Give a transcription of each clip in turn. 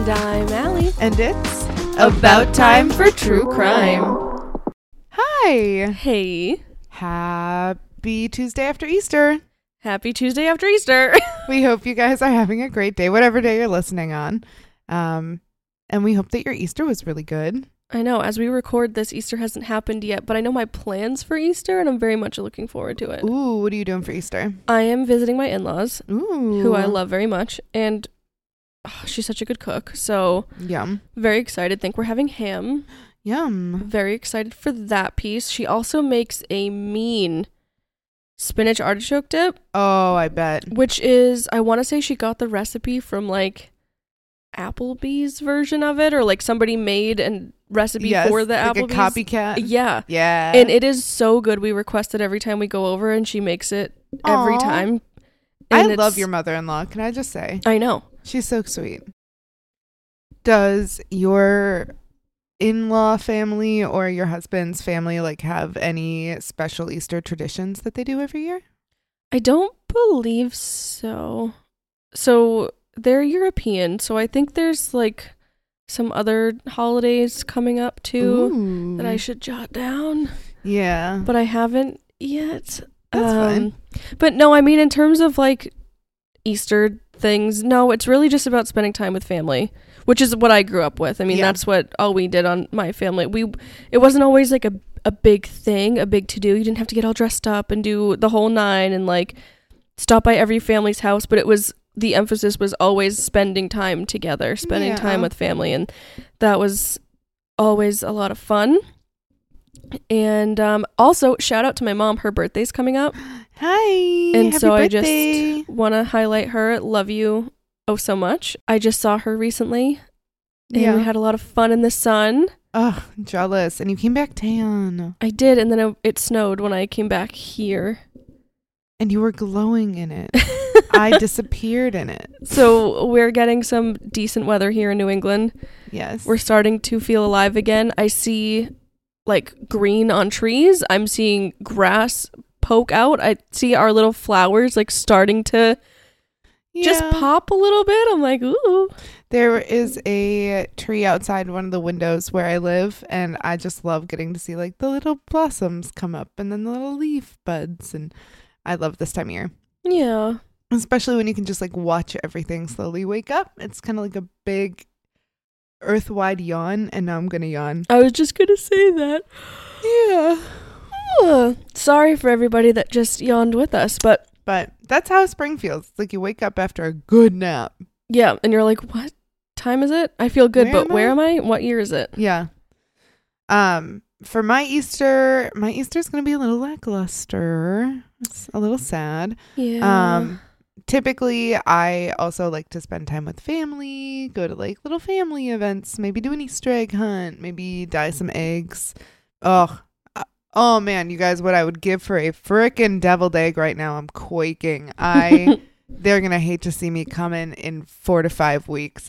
And I'm Allie. And it's About time for true crime. Hi. Hey. Happy Tuesday after Easter. Happy Tuesday after Easter. We hope you guys are having a great day, whatever day you're listening on. And we hope that your Easter was really good. I know, as we record this, Easter hasn't happened yet, but I know my plans for Easter, and I'm very much looking forward to it. Ooh, what are you doing for Easter? I am visiting my in-laws, Ooh. who I love very much, and she's such a good cook, so Yum. very excited. Think we're having ham. Yum. Very excited for that piece. She also makes a mean spinach artichoke dip. Oh, I bet. Which is, I want to say she got the recipe from like Applebee's version of it, or like somebody made a recipe for the like Applebee's. A copycat. Yeah. Yeah. And it is so good. We request it every time we go over, and she makes it every Aw. time. I And love your mother-in-law. Can I just say? I know. She's so sweet. Does your in-law family or your husband's family like have any special Easter traditions that they do every year? I don't believe so. So they're European, so I think there's like some other holidays coming up too. Ooh. That I should jot down, Yeah. but I haven't yet. That's fine. But no, I mean, in terms of like Easter things, no, it's really just about spending time with family, which is what I grew up with. I mean, Yeah. that's what all we did on my family. It wasn't always like a big thing, a big to do. You didn't have to get all dressed up and do the whole nine and like stop by every family's house, but the emphasis was always spending time together, spending Yeah. time with family, and that was always a lot of fun. And also, shout out to my mom. Her birthday's coming up. Hi. And Happy so birthday. I just want to highlight her. Love you oh so much. I just saw her recently, and Yeah. we had a lot of fun in the sun. Oh, jealous. And you came back tan. I did, and then it snowed when I came back here. And you were glowing in it. I disappeared in it. So we're getting some decent weather here in New England. Yes. We're starting to feel alive again. I see like green on trees. I'm seeing grass poke out. I see our little flowers like starting to just pop a little bit. I'm like, ooh. There is a tree outside one of the windows where I live, and I just love getting to see like the little blossoms come up and then the little leaf buds, and I love this time of year. Yeah. Especially when you can just like watch everything slowly wake up. It's kind of like a big earth-wide yawn, and now I'm gonna yawn. I was just gonna say that. Yeah. Sorry for everybody that just yawned with us, but that's how spring feels. It's like you wake up after a good nap. yeah, and you're like, what time is it? I feel good, but where am am I? What year is it? Yeah. For my Easter's gonna be a little lackluster. It's a little sad. Yeah. Typically I also like to spend time with family, go to like little family events, maybe do an Easter egg hunt, maybe dye some eggs. Oh man, you guys, what I would give for a frickin' deviled egg right now. I'm quaking. They're gonna hate to see me coming in 4 to 5 weeks.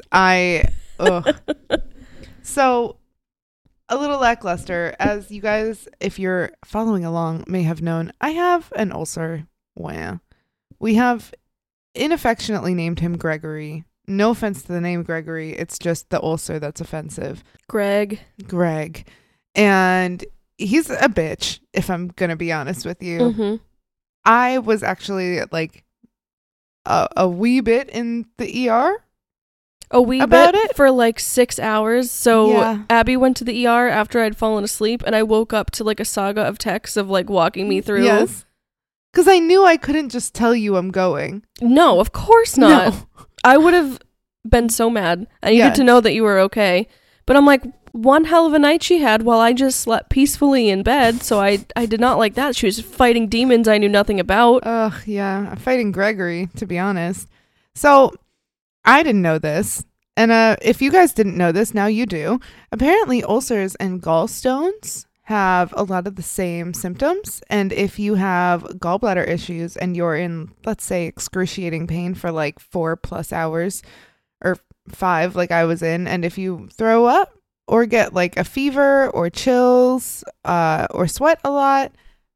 So a little lackluster, as you guys, if you're following along, may have known. I have an ulcer. Wow. We have inaffectionately named him Gregory. No offense to the name Gregory. It's just the ulcer that's offensive. Greg. And he's a bitch, if I'm going to be honest with you. Mm-hmm. I was actually like a wee bit in the ER. A wee About bit it? for like 6 hours. So Yeah. Abby went to the ER after I'd fallen asleep, and I woke up to like a saga of texts of like walking me through. Yes. Because I knew I couldn't just tell you I'm going. No, of course not. No. I would have been so mad. I needed Yeah. to know that you were okay. But I'm like, one hell of a night she had while I just slept peacefully in bed. So I did not like that. She was fighting demons I knew nothing about. Yeah. I'm fighting Gregory, to be honest. So I didn't know this. And if you guys didn't know this, now you do. Apparently ulcers and gallstones have a lot of the same symptoms. And if you have gallbladder issues and you're in, let's say, excruciating pain for like 4+ hours or 5, like I was in, and if you throw up or get like a fever or chills or sweat a lot,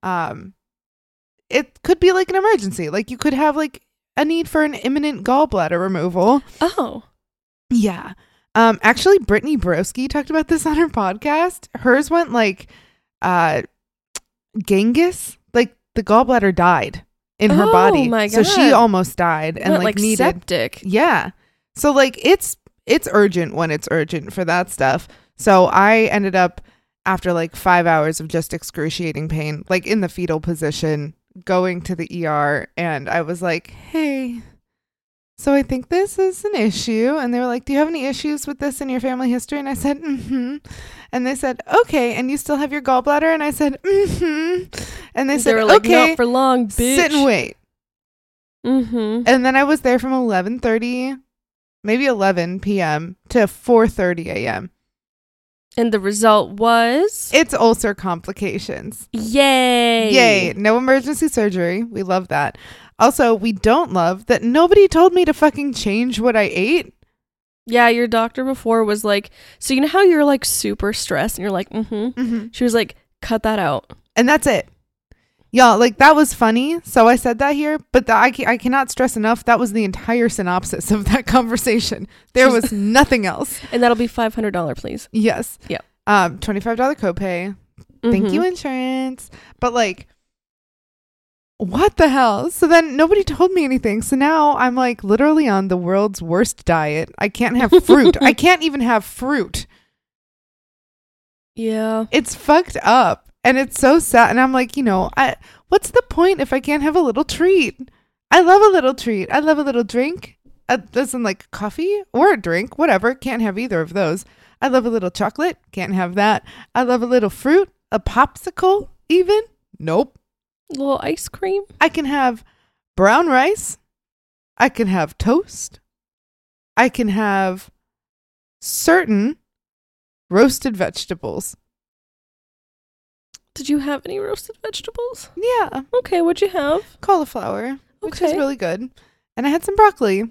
it could be like an emergency. Like you could have like a need for an imminent gallbladder removal. Oh. Yeah. Actually, Brittany Broski talked about this on her podcast. Hers went like Genghis, like the gallbladder died in her body. My So God. she almost died and Went, like needed septic. Yeah. So like it's urgent when it's urgent for that stuff. So I ended up after like 5 hours of just excruciating pain, like in the fetal position, going to the ER, and I was like, "Hey, so I think this is an issue." And they were like, "Do you have any issues with this in your family history?" And I said, "Mm-hmm." And they said, "Okay, and you still have your gallbladder?" And I said, "Mm-hmm." And they said, were like, "Okay, not for long, bitch. sit and wait." Mm-hmm. And then I was there from 11:30, maybe 11 p.m. to 4:30 a.m. And the result was It's ulcer complications. yay. Yay. No emergency surgery. We love that. Also, we don't love that nobody told me to fucking change what I ate. Yeah, your doctor before was like, so you know how you're like super stressed and you're like, mm-hmm. She was like, cut that out. And that's it. Y'all, like that was funny. So I said that here, but I cannot stress enough. That was the entire synopsis of that conversation. There was nothing else. And that'll be $500, please. Yes. Yep. $25 copay. Thank you, insurance. But like, what the hell? So then nobody told me anything. So now I'm like literally on the world's worst diet. I can't have fruit. I can't even have fruit. Yeah. It's fucked up. And it's so sad. And I'm like, what's the point if I can't have a little treat? I love a little treat. I love a little drink. Doesn't like coffee or a drink, whatever. Can't have either of those. I love a little chocolate. Can't have that. I love a little fruit, a popsicle even. Nope. A little ice cream. I can have brown rice. I can have toast. I can have certain roasted vegetables. Did you have any roasted vegetables? Yeah. Okay, what'd you have? Cauliflower, which is Okay. really good. And I had some broccoli.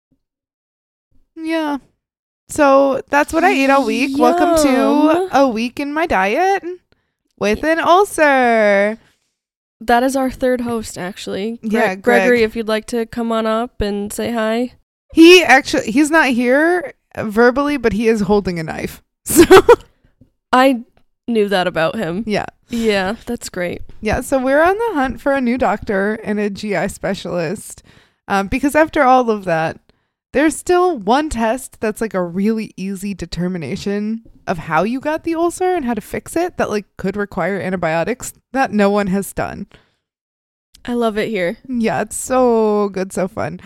Yeah. So that's what I ate all week. Yum. Welcome to a week in my diet with an ulcer. That is our third host, actually. Yeah, Gregory, Greg. if you'd like to come on up and say hi. He's not here verbally, but he is holding a knife. So I knew that about him. yeah. Yeah, that's great. Yeah, so we're on the hunt for a new doctor and a GI specialist because after all of that, there's still one test that's like a really easy determination of how you got the ulcer and how to fix it that like could require antibiotics that no one has done. I love it here. Yeah, it's so good, so fun.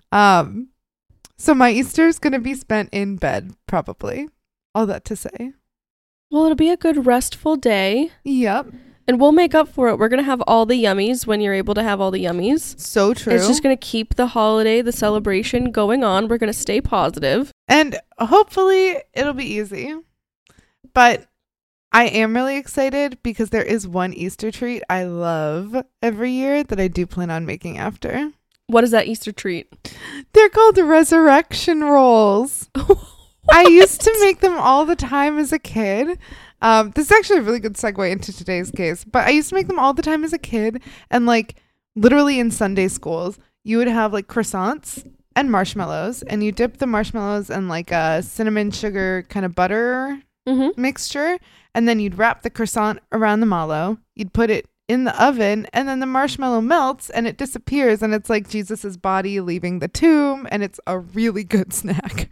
So my Easter's going to be spent in bed, probably. All that to say. Well, it'll be a good restful day. Yep. And we'll make up for it. We're going to have all the yummies when you're able to have all the yummies. So true. It's just going to keep the holiday, the celebration going on. We're going to stay positive. And hopefully it'll be easy. But I am really excited because there is one Easter treat I love every year that I do plan on making after. What is that Easter treat? They're called resurrection rolls. I used to make them all the time as a kid. This is actually a really good segue into today's case, but I used to make them all the time as a kid, and like literally in Sunday schools, you would have like croissants and marshmallows, and you dip the marshmallows in like a cinnamon sugar kind of butter mixture, and then you'd wrap the croissant around the mallow, you'd put it in the oven, and then the marshmallow melts and it disappears, and it's like Jesus's body leaving the tomb, and it's a really good snack.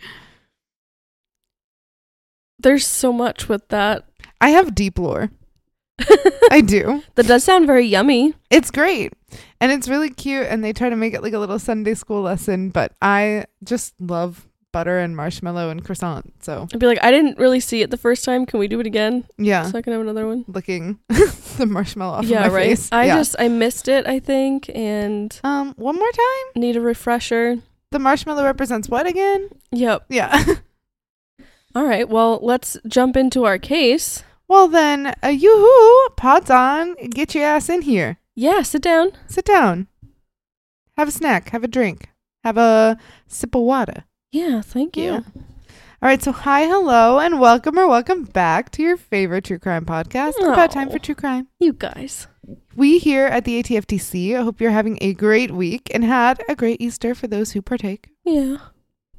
There's so much with that. I have deep lore. I do. That does sound very yummy. It's great. And it's really cute. And they try to make it like a little Sunday school lesson. But I just love butter and marshmallow and croissant. So I'd be like, I didn't really see it the first time. Can we do it again? yeah. So I can have another one. Licking the marshmallow off Yeah, of my right. face. I missed it, I think, and one more time. need a refresher. The marshmallow represents what again? Yep. Yeah. All right. Well, let's jump into our case. Well then, yoo-hoo, pods on, get your ass in here. Yeah, sit down. Sit down. Have a snack. Have a drink. Have a sip of water. Yeah, thank you. Yeah. All right, so hi, hello, and welcome back to your favorite true crime podcast. It's about time Aw. for true crime. You guys. We here at the ATFTC, I hope you're having a great week and had a great Easter for those who partake. Yeah.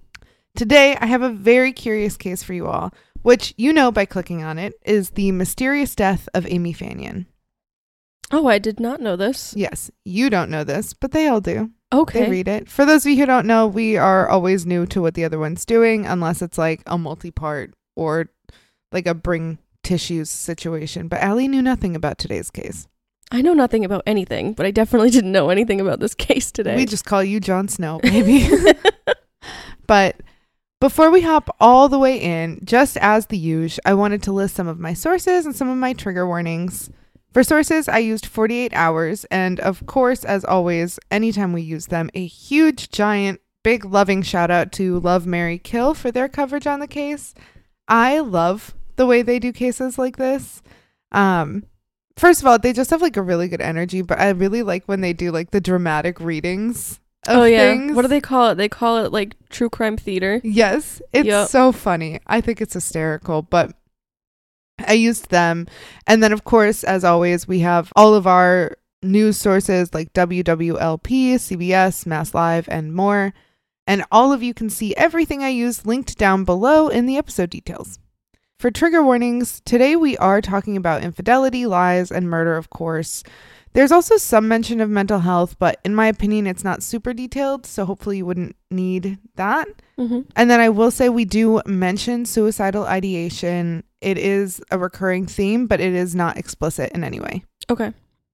Today, I have a very curious case for you all, which you know by clicking on it is the mysterious death of Amy Fanion. Oh, I did not know this. Yes, you don't know this, but they all do. Okay. They read it. For those of you who don't know, we are always new to what the other one's doing, unless it's like a multi-part or like a bring tissues situation. But Allie knew nothing about today's case. I know nothing about anything, but I definitely didn't know anything about this case today. We just call you Jon Snow, baby. But before we hop all the way in, just as the usual, I wanted to list some of my sources and some of my trigger warnings. For sources, I used 48 hours. And of course, as always, anytime we use them, a huge, giant, big loving shout out to Love, Marry, Kill for their coverage on the case. I love the way they do cases like this. First of all, they just have like a really good energy, but I really like when they do like the dramatic readings of things. What do they call it? They call it like true crime theater. Yes, it's so funny. I think it's hysterical, but I used them. And then, of course, as always, we have all of our news sources like WWLP, CBS, Mass Live, and more. And all of you can see everything I use linked down below in the episode details. For trigger warnings, today we are talking about infidelity, lies, and murder, of course. There's also some mention of mental health, but in my opinion, it's not super detailed, so hopefully you wouldn't need that. Mm-hmm. And then I will say we do mention suicidal ideation. It is a recurring theme, but it is not explicit in any way. Okay.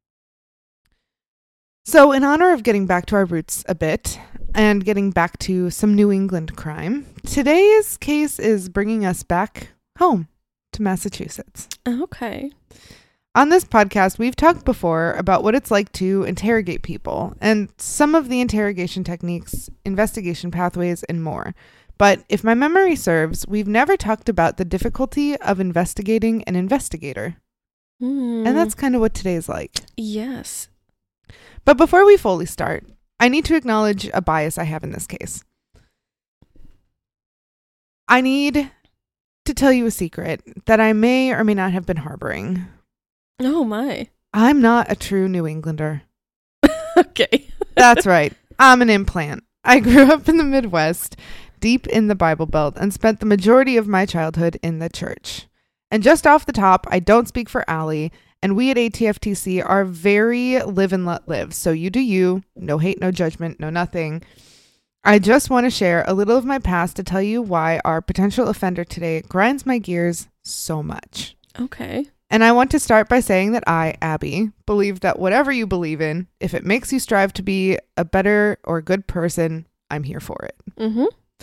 So in honor of getting back to our roots a bit and getting back to some New England crime, today's case is bringing us back home to Massachusetts. Okay. On this podcast, we've talked before about what it's like to interrogate people and some of the interrogation techniques, investigation pathways, and more. But if my memory serves, we've never talked about the difficulty of investigating an investigator. And that's kind of what today's like. Yes. But before we fully start, I need to acknowledge a bias I have in this case. I need to tell you a secret that I may or may not have been harboring. Oh my. I'm not a true New Englander. Okay. That's right. I'm an implant. I grew up in the Midwest, deep in the Bible Belt, and spent the majority of my childhood in the church. And just off the top, I don't speak for Allie, and we at ATFTC are very live and let live. So you do you, no hate, no judgment, no nothing. I just want to share a little of my past to tell you why our potential offender today grinds my gears so much. Okay. And I want to start by saying that I, Abby, believe that whatever you believe in, if it makes you strive to be a better or good person, I'm here for it. Mm-hmm.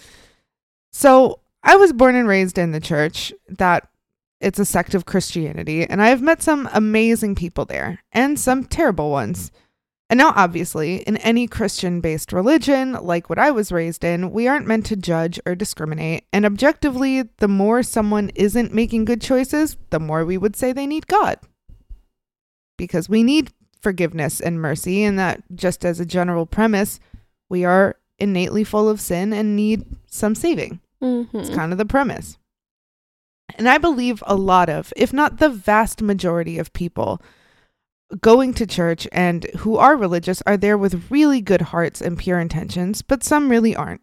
So I was born and raised in the church, that it's a sect of Christianity, and I have met some amazing people there and some terrible ones. And now, obviously, in any Christian-based religion, like what I was raised in, we aren't meant to judge or discriminate. And objectively, the more someone isn't making good choices, the more we would say they need God. Because we need forgiveness and mercy, and that just as a general premise, we are innately full of sin and need some saving. Mm-hmm. It's kind of the premise. And I believe a lot of, if not the vast majority of people going to church and who are religious are there with really good hearts and pure intentions, but some really aren't.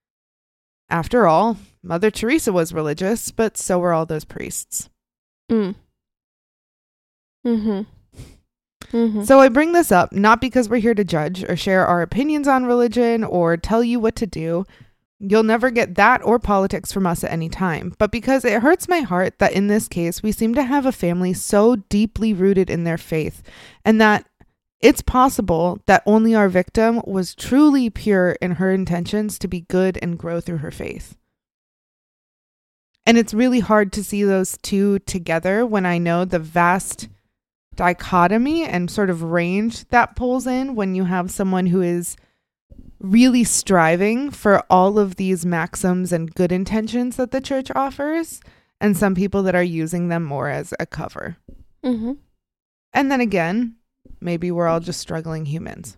After all, Mother Teresa was religious, but so were all those priests. Mm. Mm-hmm. Mm-hmm. So I bring this up not because we're here to judge or share our opinions on religion or tell you what to do. You'll never get that or politics from us at any time, but because it hurts my heart that in this case, we seem to have a family so deeply rooted in their faith, and that it's possible that only our victim was truly pure in her intentions to be good and grow through her faith. And it's really hard to see those two together when I know the vast dichotomy and sort of range that pulls in when you have someone who is really striving for all of these maxims and good intentions that the church offers, and some people that are using them more as a cover. Mm-hmm. And then again, maybe we're all just struggling humans.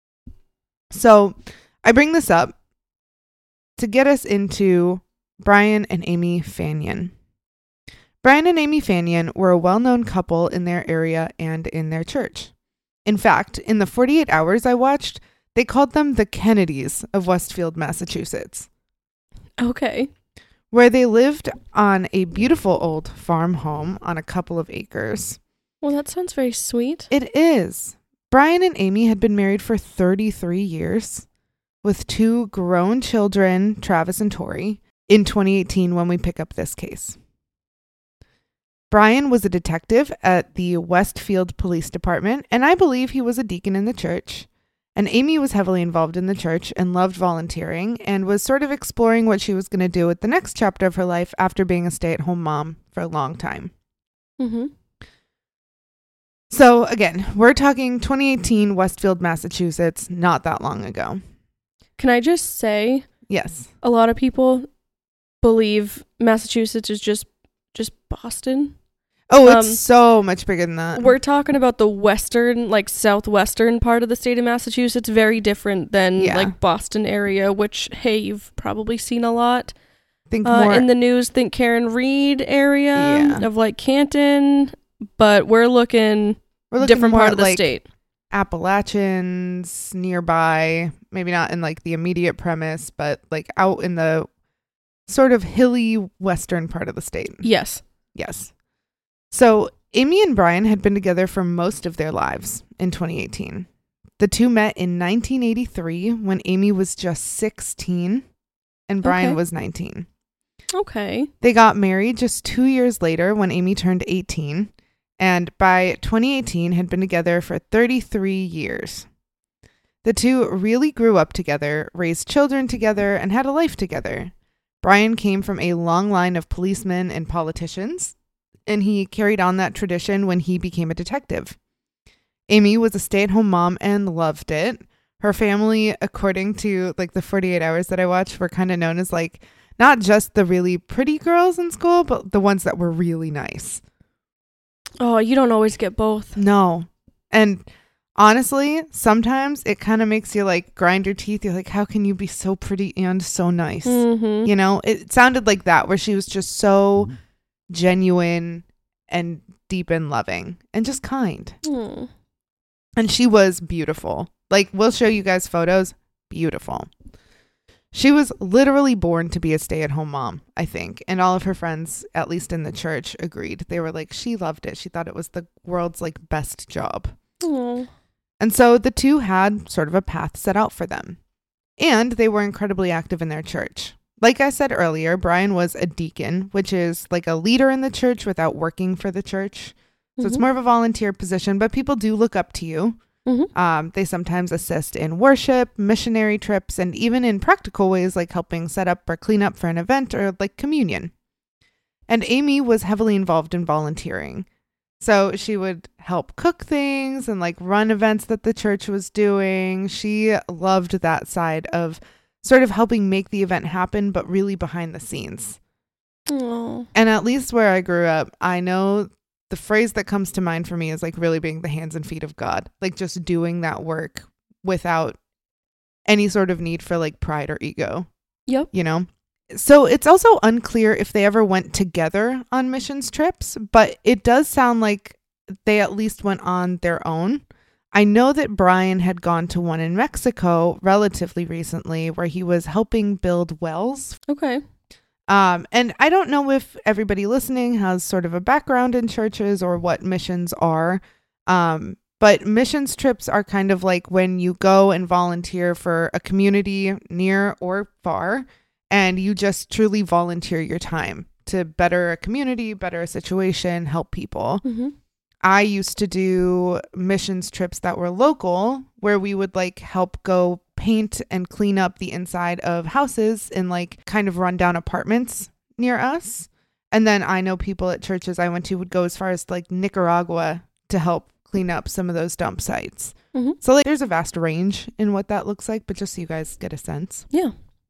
So I bring this up to get us into Brian and Amy Fanion. Brian and Amy Fanion were a well-known couple in their area and in their church. In fact, in the 48 hours I watched, they called them the Kennedys of Westfield, Massachusetts. Okay. where they lived on a beautiful old farm home on a couple of acres. Well, that sounds very sweet. It is. Brian and Amy had been married for 33 years with 2 grown children, Travis and Tori, in 2018 when we pick up this case. Brian was a detective at the Westfield Police Department, and I believe he was a deacon in the church. And Amy was heavily involved in the church and loved volunteering and was sort of exploring what she was going to do with the next chapter of her life after being a stay-at-home mom for a long time. Mm-hmm. So again, we're talking 2018 Westfield, Massachusetts, not that long ago. Can I just say, Yes. a lot of people believe Massachusetts is just Boston. Oh, it's so much bigger than that. We're talking about the western, like southwestern part of the state of Massachusetts, very different than like Boston area, which, hey, you've probably seen a lot. Think more in the news, think Karen Reed area of like Canton, but we're looking different part of the state. Appalachians nearby, maybe not in like the immediate premise, but like out in the sort of hilly western part of the state. Yes. So Amy and Brian had been together for most of their lives in 2018. The two met in 1983 when Amy was just 16 and Brian was 19. Okay. They got married just 2 years later when Amy turned 18, and by 2018 had been together for 33 years. The two really grew up together, raised children together, and had a life together. Brian came from a long line of policemen and politicians, and he carried on that tradition when he became a detective. Amy was a stay-at-home mom and loved it. Her family, according to like the 48 Hours that I watched, were kind of known as like not just the really pretty girls in school, but the ones that were really nice. Oh, you don't always get both. No. And honestly, sometimes it kind of makes you like grind your teeth. You're like, how can you be so pretty and so nice? Mm-hmm. You know, it sounded like that, where she was just so genuine and deep and loving and just kind. Mm. And she was beautiful. Like, we'll show you guys photos. Beautiful. She was literally born to be a stay-at-home mom, I think. And all of her friends, at least in the church, agreed. They were like, she loved it. She thought it was the world's like best job. Aww. And so the two had sort of a path set out for them. And they were incredibly active in their church. Like I said earlier, Brian was a deacon, which is like a leader in the church without working for the church. So it's more of a volunteer position, but people do look up to you. Mm-hmm. They sometimes assist in worship, missionary trips, and even in practical ways like helping set up or clean up for an event or like communion. And Amy was heavily involved in volunteering. So she would help cook things and like run events that the church was doing. She loved that side of sort of helping make the event happen, but really behind the scenes. Aww. And at least where I grew up, I know the phrase that comes to mind for me is like really being the hands and feet of God, like just doing that work without any sort of need for like pride or ego. Yep. You know? So it's also unclear if they ever went together on missions trips, but it does sound like they at least went on their own. I know that Brian had gone to one in Mexico relatively recently where he was helping build wells. Okay. And I don't know if everybody listening has sort of a background in churches or what missions are. But missions trips are kind of like when you go and volunteer for a community near or far, and you just truly volunteer your time to better a community, better a situation, help people. Mm-hmm. I used to do missions trips that were local where we would like help go paint and clean up the inside of houses in like kind of rundown apartments near us. And then I know people at churches I went to would go as far as like Nicaragua to help clean up some of those dump sites. Mm-hmm. So like there's a vast range in what that looks like, but just so you guys get a sense. Yeah.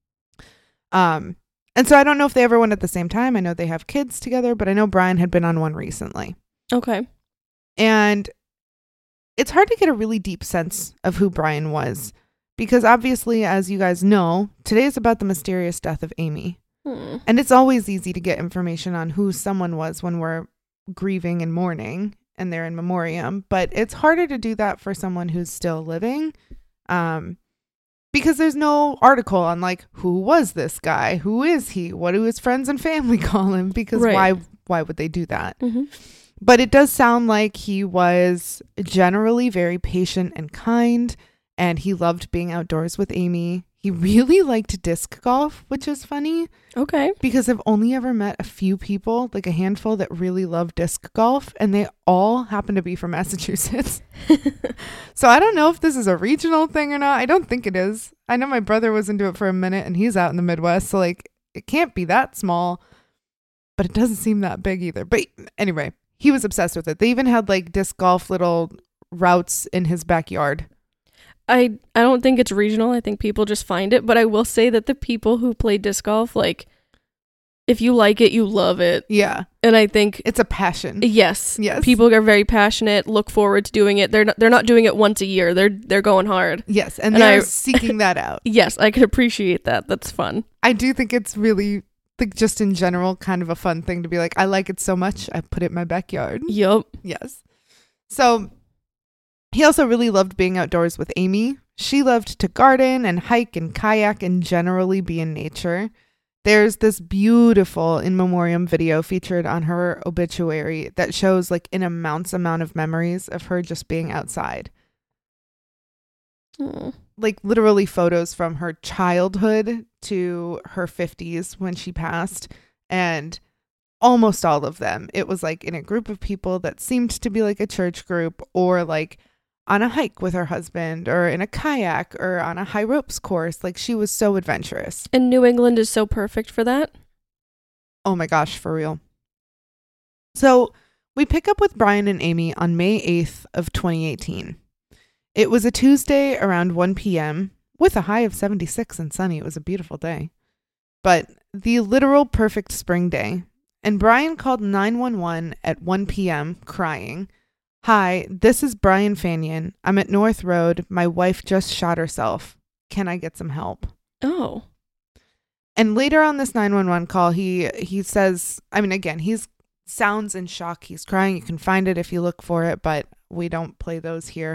And so I don't know if they ever went at the same time. I know they have kids together, but I know Brian had been on one recently. Okay. And it's hard to get a really deep sense of who Brian was because obviously, as you guys know, today is about the mysterious death of Amy. And it's always easy to get information on who someone was when we're grieving and mourning and they're in memoriam, but it's harder to do that for someone who's still living. Because there's no article on like, who was this guy? Who is he? What do his friends and family call him? Because Right. why would they do that? Mm-hmm. But it does sound like he was generally very patient and kind, and he loved being outdoors with Amy. He really liked disc golf, which is funny Okay. because I've only ever met a few people, like a handful, that really love disc golf, and they all happen to be from Massachusetts. So I don't know if this is a regional thing or not. I don't think it is. I know my brother was into it for a minute, and he's out in the Midwest, so like it can't be that small, but it doesn't seem that big either. But anyway, he was obsessed with it. They even had like disc golf little routes in his backyard. I don't think it's regional. I think people just find it. But I will say that the people who play disc golf, like, if you like it, you love it. Yeah, And I think, it's a passion. yes, Yes. people are very passionate, look forward to doing it. They're not doing it once a year. They're going hard. Yes, and And they're I- seeking that out. Yes, I could appreciate that. That's fun. I do think it's really, like, just in general, kind of a fun thing to be like, I like it so much, I put it in my backyard. Yup. Yes. So he also really loved being outdoors with Amy. She loved to garden and hike and kayak and generally be in nature. There's this beautiful in memoriam video featured on her obituary that shows like an immense amount of memories of her just being outside. Oh. Like literally photos from her childhood to her 50s when she passed, and almost all of them it was like in a group of people that seemed to be like a church group, or like on a hike with her husband, or in a kayak, or on a high ropes course. Like she was so adventurous. And New England is so perfect for that. Oh my gosh, for real. So we pick up with Brian and Amy on May 8th of 2018. It was a Tuesday around 1 p.m. with a high of 76 and sunny. It was a beautiful day. But the literal perfect spring day. And Brian called 911 at 1 p.m. crying. "Hi, this is Brian Fanyon. I'm at North Road. My wife just shot herself. Can I get some help?" Oh. And later on this 911 call, he says, I mean, again, he's sounds in shock. He's crying. You can find it if you look for it, but we don't play those here.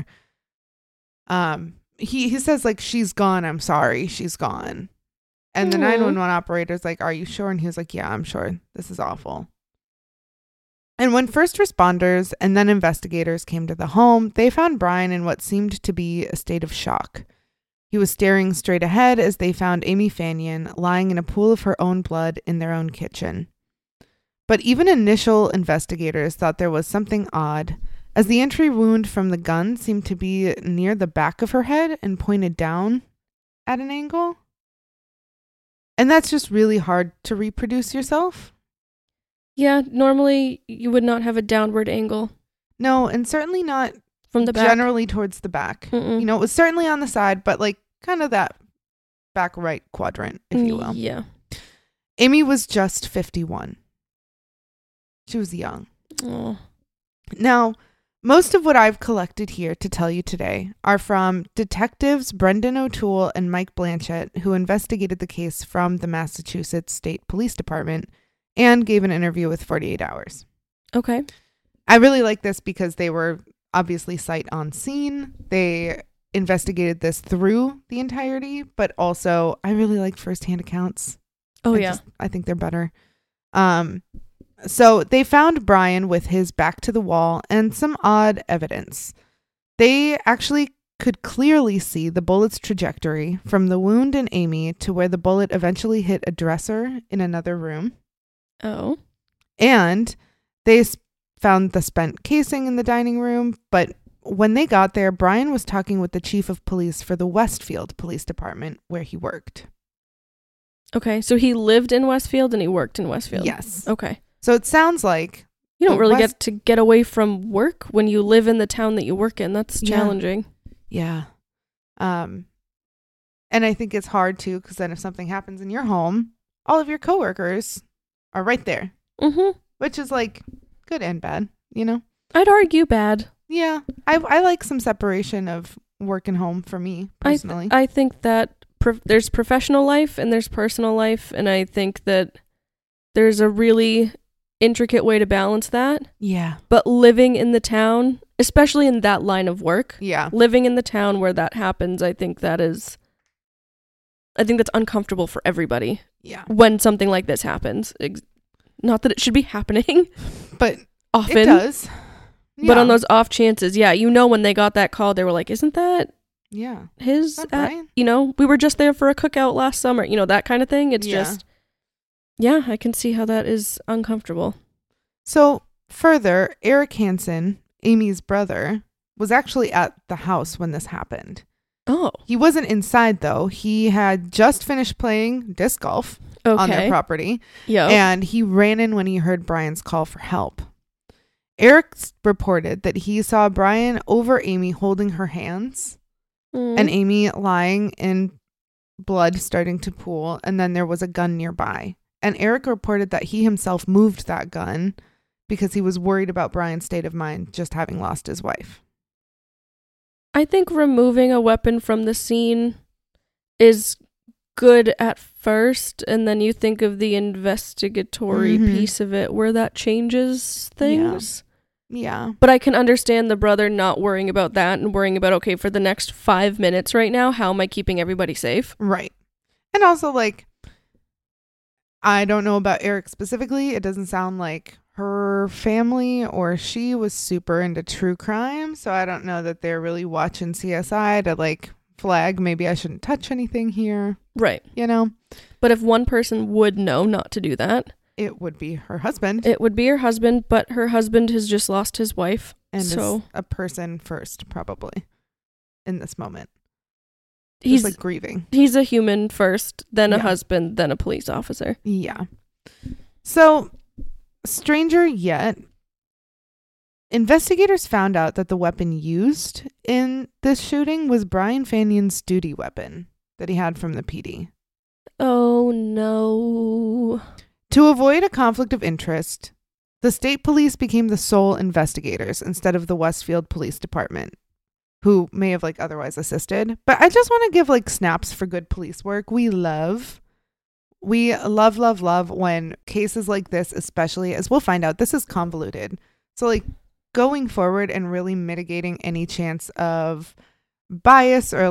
He says like, "She's gone. I'm sorry. She's gone." And the Aw. 911 operator's like, "Are you sure?" And he was like, "Yeah, I'm sure. This is awful." And when first responders and then investigators came to the home, they found Brian in what seemed to be a state of shock. He was staring straight ahead as they found Amy Fanyon lying in a pool of her own blood in their own kitchen. But even initial investigators thought there was something odd, as the entry wound from the gun seemed to be near the back of her head and pointed down at an angle. And that's just really hard to reproduce yourself. Yeah, normally you would not have a downward angle No, and certainly not from the back. generally towards the back. Mm-mm. You know, it was certainly on the side, but like kind of that back right quadrant, if you will. Yeah. Amy was just 51. She was young. Oh. Now, most of what I've collected here to tell you today are from detectives Brendan O'Toole and Mike Blanchett, who investigated the case from the Massachusetts State Police Department and gave an interview with 48 Hours. Okay. I really like this because they were obviously sight on scene. They investigated this through the entirety, but also I really like firsthand accounts. Oh, yeah. I think they're better. So they found Brian with his back to the wall and some odd evidence. They actually could clearly see the bullet's trajectory from the wound in Amy to where the bullet eventually hit a dresser in another room. Oh. And they found the spent casing in the dining room, but when they got there, Brian was talking with the chief of police for the Westfield Police Department where he worked. Okay. So he lived in Westfield and he worked in Westfield. Yes. Okay. So it sounds like You don't The really West- get to get away from work when you live in the town that you work in. That's Yeah. challenging. yeah. And I think it's hard too, because then if something happens in your home, all of your coworkers are right there, Mm-hmm. which is like good and bad, you know? I'd argue bad. Yeah. I like some separation of work and home for me personally. I think that there's professional life and there's personal life, and I think that there's a really intricate way to balance that. yeah. But living in the town, especially in that line of work, Yeah. living in the town where that happens, I think that is I think that's uncomfortable for everybody Yeah. when something like this happens. Not that it should be happening But often. it does. But on those off chances, yeah, when they got that call, they were like, isn't that his? That Brian? We were just there for a cookout last summer. That kind of thing. It's just, I can see how that is uncomfortable. So further, Eric Hansen, Amy's brother, was actually at the house when this happened. Oh. He wasn't inside, though. He had just finished playing disc golf on their property. Yeah. And he ran in when he heard Brian's call for help. Eric reported that he saw Brian over Amy holding her hands and Amy lying in blood starting to pool. And then there was a gun nearby. And Eric reported that he himself moved that gun because he was worried about Brian's state of mind just having lost his wife. I think removing a weapon from the scene is good at first, and then you think of the investigatory piece of it where that changes things. Yeah. But I can understand the brother not worrying about that and worrying about, okay, for the next 5 minutes right now, how am I keeping everybody safe? Right. And also, I don't know about Eric specifically. It doesn't sound like her family or she was super into true crime. So I don't know that they're really watching CSI to flag, maybe I shouldn't touch anything here. Right. But if one person would know not to do that, it would be her husband. It would be her husband, but her husband has just lost his wife. And so is a person first, probably, in this moment. He's grieving. He's a human first, then a husband, then a police officer. Yeah. So, stranger yet, investigators found out that the weapon used in this shooting was Brian Fanion's duty weapon that he had from the PD. Oh, no. To avoid a conflict of interest, the state police became the sole investigators instead of the Westfield Police Department, who may have otherwise assisted. But I just want to give snaps for good police work. We love when cases like this, especially as we'll find out, this is convoluted. So going forward and really mitigating any chance of bias or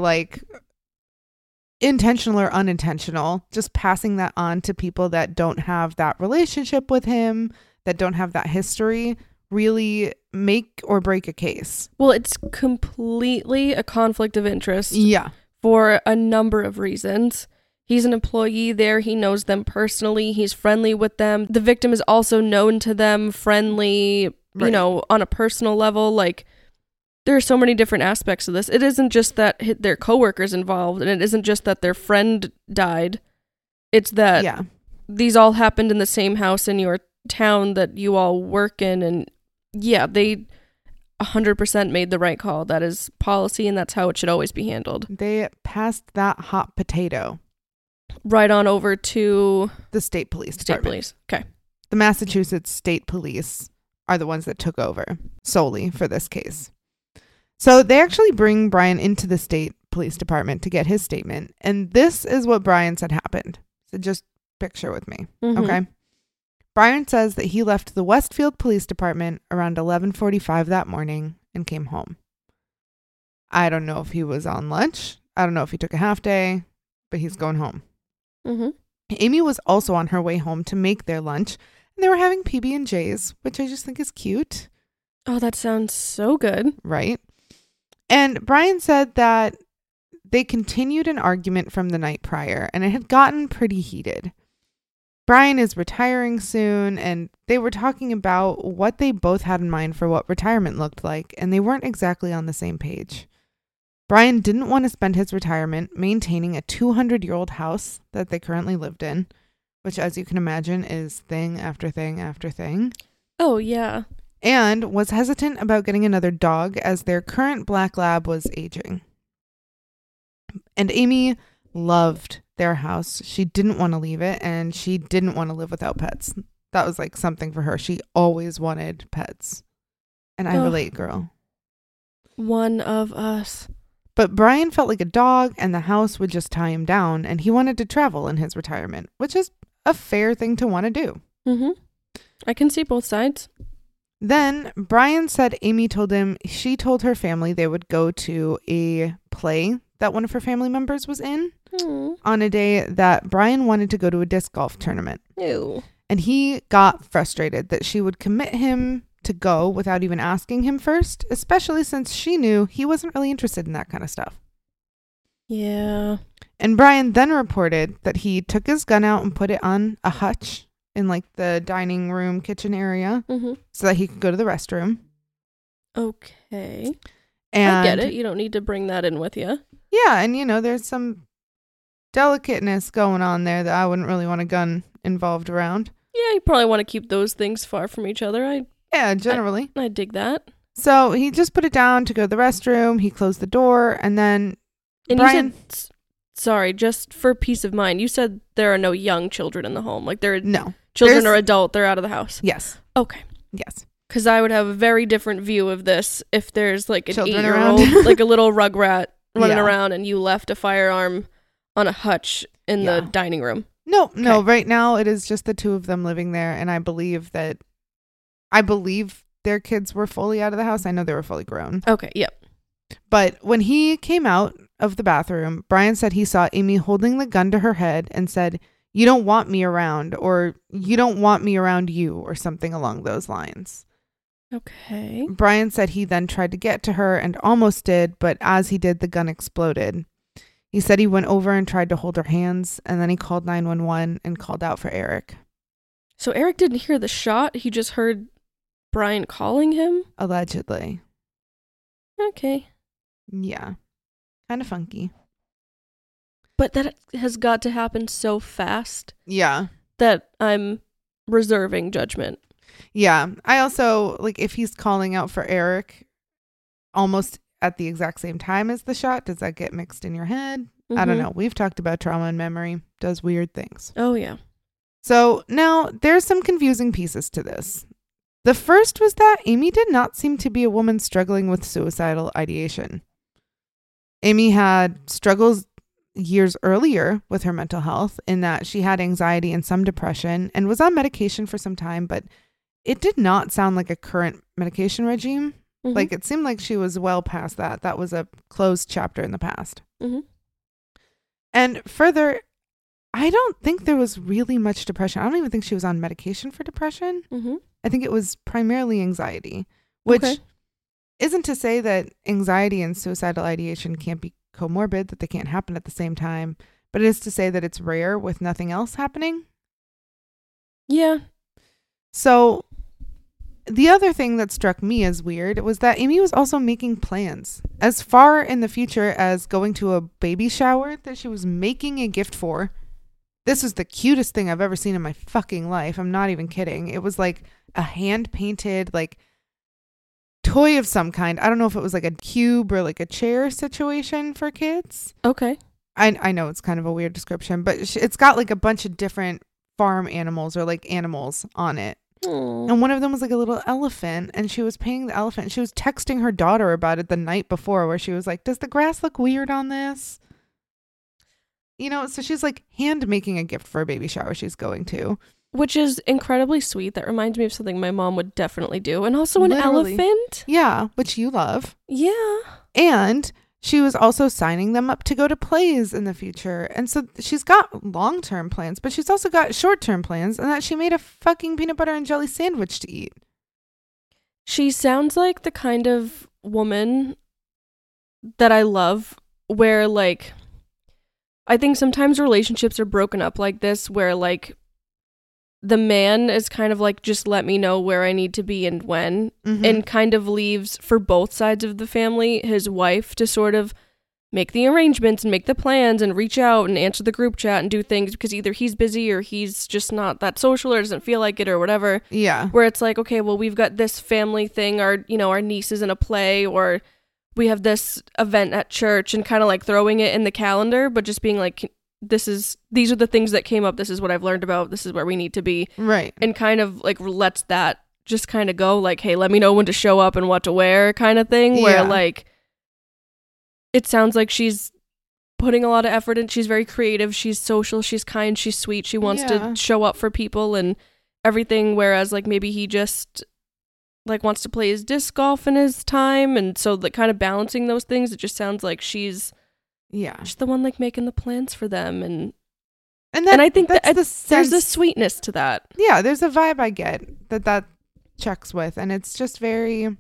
intentional or unintentional, just passing that on to people that don't have that relationship with him, that don't have that history, really make or break a case. Well, it's completely a conflict of interest. Yeah. For a number of reasons. He's an employee there. He knows them personally. He's friendly with them. The victim is also known to them, friendly, right. On a personal level. There are so many different aspects of this. It isn't just that their coworkers involved, and it isn't just that their friend died. It's that these all happened in the same house in your town that you all work in, and they 100% made the right call. That is policy, and that's how it should always be handled. They passed that hot potato right on over to the state police department. Okay. The Massachusetts State Police are the ones that took over solely for this case. So they actually bring Brian into the state police department to get his statement. And this is what Brian said happened. So just picture with me. Okay. Brian says that he left the Westfield Police Department around 11:45 that morning and came home. I don't know if he was on lunch. I don't know if he took a half day, but he's going home. Amy was also on her way home to make their lunch, and they were having PB&Js, which I just think is cute. Oh, that sounds so good. Right? And Brian said that they continued an argument from the night prior, and it had gotten pretty heated. Brian is retiring soon, and they were talking about what they both had in mind for what retirement looked like, and they weren't exactly on the same page. Brian didn't want to spend his retirement maintaining a 200-year-old house that they currently lived in, which, as you can imagine, is thing after thing after thing. Oh, yeah. And was hesitant about getting another dog as their current black lab was aging. And Amy loved their house. She didn't want to leave it, and she didn't want to live without pets. That was something for her. She always wanted pets. And I relate, girl. One of us. But Brian felt like a dog, and the house would just tie him down, and he wanted to travel in his retirement, which is a fair thing to want to do. I can see both sides. Then Brian said Amy told him she told her family they would go to a play that one of her family members was in Mm. on a day that Brian wanted to go to a disc golf tournament. Ew. And he got frustrated that she would commit him to go without even asking him first, especially since she knew he wasn't really interested in that kind of stuff. Yeah. And Brian then reported that he took his gun out and put it on a hutch in like the dining room kitchen area Mm-hmm. so that he could go to the restroom. Okay. And I get it. You don't need to bring that in with you. yeah, and there's some delicateness going on there that I wouldn't really want a gun involved around. Yeah, you probably want to keep those things far from each other. Yeah, generally. I dig that. So he just put it down to go to the restroom. He closed the door, and then And Brian, you said, sorry, just for peace of mind, you said there are no young children in the home. Like, they're no. children There's- are adult, they're out of the house. Yes. Okay. Yes. Because I would have a very different view of this if there's like an Children 8-year-old, around. like a little rugrat running Yeah. around, and you left a firearm on a hutch in Yeah. the dining room. No. Okay. Right now it is just the two of them living there, and I believe their kids were fully out of the house. I know they were fully grown. Okay, yep. But when he came out of the bathroom, Brian said he saw Amy holding the gun to her head and said, "You don't want me around," or "You don't want me around you," or something along those lines. Okay. Brian said he then tried to get to her and almost did, but as he did, the gun exploded. He said he went over and tried to hold her hands, and then he called 911 and called out for Eric. So Eric didn't hear the shot. He just heard Brian calling him. Allegedly. Okay. Yeah. Kind of funky. But that has got to happen so fast Yeah. that I'm reserving judgment. Yeah. I also, like, if he's calling out for Eric almost at the exact same time as the shot, does that get mixed in your head? I don't Mhm. know. We've talked about trauma and memory. Does weird things. Oh, yeah. So now there's some confusing pieces to this. The first was that Amy did not seem to be a woman struggling with suicidal ideation. Amy had struggles years earlier with her mental health in that she had anxiety and some depression and was on medication for some time, but it did not sound like a current medication regime. Mhm. Like, it seemed like she was well past that. That was a closed chapter in the past. Mhm. And further, I don't think there was really much depression. I don't even think she was on medication for depression. Mhm. I think it was primarily anxiety, which Okay. isn't to say that anxiety and suicidal ideation can't be comorbid, that they can't happen at the same time, but it is to say that it's rare with nothing else happening. Yeah. So the other thing that struck me as weird was that Amy was also making plans as far in the future as going to a baby shower that she was making a gift for. This was the cutest thing I've ever seen in my fucking life. I'm not even kidding. It was like a hand-painted, like, toy of some kind. I don't know if it was like a cube or like a chair situation for kids. Okay. I know it's kind of a weird description, but it's got like a bunch of different farm animals or like animals on it. Aw. And one of them was like a little elephant, and she was painting the elephant. She was texting her daughter about it the night before, where she was like, "Does the grass look weird on this?" So she's like hand making a gift for a baby shower she's going to. Which is incredibly sweet. That reminds me of something my mom would definitely do. And also an Literally. elephant. Yeah, which you love. Yeah. And she was also signing them up to go to plays in the future. And so she's got long-term plans, but she's also got short-term plans, and that she made a fucking peanut butter and jelly sandwich to eat. She sounds like the kind of woman that I love, where, like, I think sometimes relationships are broken up like this, where, like, the man is kind of like, just let me know where I need to be and when, and kind of leaves for both sides of the family his wife to sort of make the arrangements and make the plans and reach out and answer the group chat and do things, because either he's busy or he's just not that social or doesn't feel like it or whatever. Yeah. Where it's like, okay, well, we've got this family thing, our niece is in a play, or we have this event at church, and kind of like throwing it in the calendar, but just being like, these are the things that came up, this is what I've learned about, this is where we need to be. Right. And kind of like lets that just kind of go, like, hey, let me know when to show up and what to wear, kind of thing. Where, Yeah. like, it sounds like she's putting a lot of effort in. She's very creative, she's social, she's kind, she's sweet, she wants Yeah. to show up for people and everything, whereas like maybe he just like wants to play his disc golf in his time. And so like kind of balancing those things, it just sounds like she's Yeah. She's the one like making the plans for them, and And I think that's that the there's a sense. sweetness to that. Yeah, there's a vibe I get that checks with, and it's just very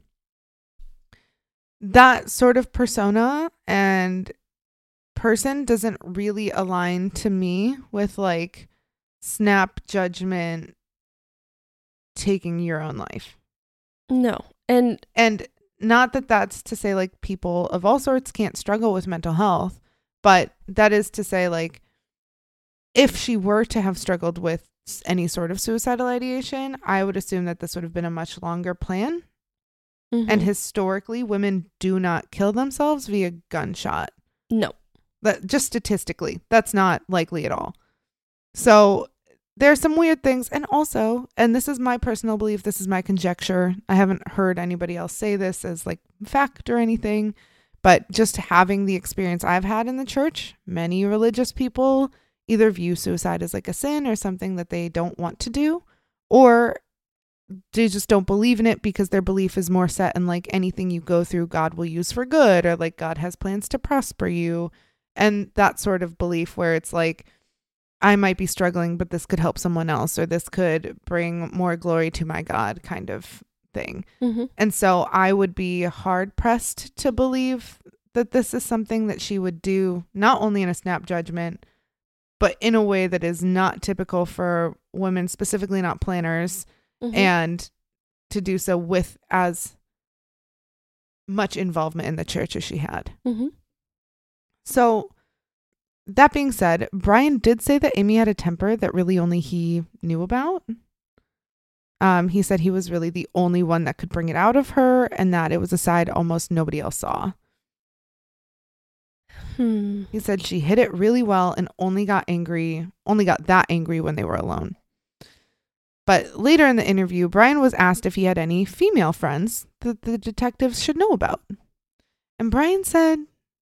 that sort of persona and person doesn't really align to me with like snap judgment taking your own life. No. And not that that's to say like people of all sorts can't struggle with mental health, but that is to say like if she were to have struggled with any sort of suicidal ideation, I would assume that this would have been a much longer plan. And historically, women do not kill themselves via gunshot. No. That just statistically, that's not likely at all. So there's some weird things. And also, and this is my personal belief, this is my conjecture. I haven't heard anybody else say this as like fact or anything, but just having the experience I've had in the church, many religious people either view suicide as like a sin or something that they don't want to do, or they just don't believe in it because their belief is more set in like anything you go through, God will use for good, or like God has plans to prosper you. And that sort of belief where it's like, I might be struggling, but this could help someone else, or this could bring more glory to my God kind of thing. And so I would be hard pressed to believe that this is something that she would do, not only in a snap judgment, but in a way that is not typical for women, specifically not planners, and to do so with as much involvement in the church as she had. So that being said, Brian did say that Amy had a temper that really only he knew about. He said he was really the only one that could bring it out of her, and that it was a side almost nobody else saw. He said she hid it really well and only got that angry when they were alone. But later in the interview, Brian was asked if he had any female friends that the detectives should know about. And Brian said,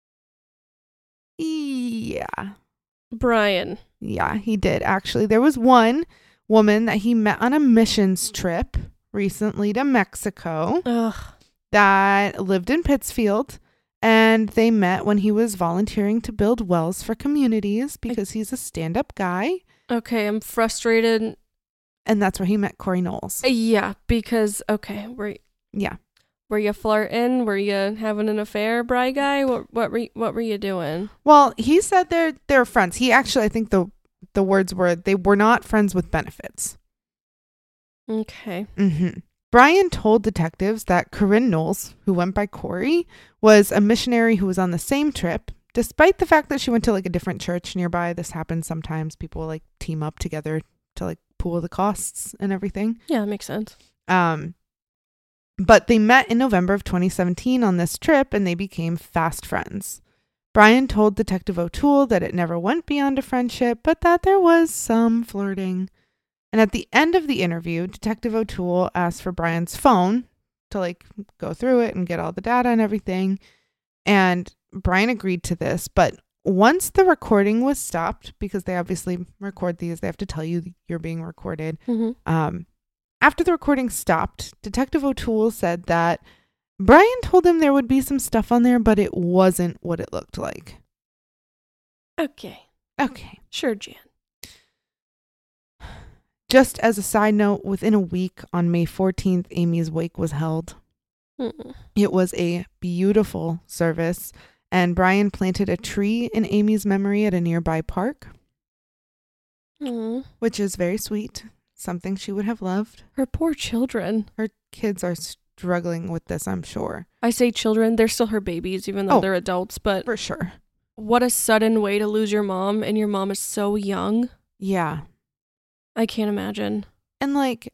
yeah. Brian. Yeah, he did, actually. There was one woman that he met on a missions trip recently to Mexico that lived in Pittsfield. And they met when he was volunteering to build wells for communities because he's a stand-up guy. Okay, I'm frustrated. And that's where he met Corey Knowles. Yeah, because, were you flirting? Were you having an affair, Bri guy? What were you doing? Well, he said they're friends. He actually, I think the words were, they were not friends with benefits. Okay. Brian told detectives that Corinne Knowles, who went by Corey, was a missionary who was on the same trip, despite the fact that she went to like a different church nearby. This happens sometimes. People like team up together to like pool the costs and everything. Yeah, that makes sense. But they met in November of 2017 on this trip, and they became fast friends. Brian told Detective O'Toole that it never went beyond a friendship, but that there was some flirting. And at the end of the interview, Detective O'Toole asked for Brian's phone to like go through it and get all the data and everything. And Brian agreed to this, but once the recording was stopped, because they obviously record these, they have to tell you you're being recorded. After the recording stopped, Detective O'Toole said that Brian told him there would be some stuff on there, but it wasn't what it looked like. Okay. Sure, Jan. Just as a side note, within a week on May 14th, Amy's wake was held. It was a beautiful service, and Brian planted a tree in Amy's memory at a nearby park, which is very sweet. Something she would have loved. Her poor children. Her kids are struggling with this, I'm sure. I say children, they're still her babies, even though they're adults, but for sure. What a sudden way to lose your mom, and your mom is so young. Yeah. I can't imagine. And like,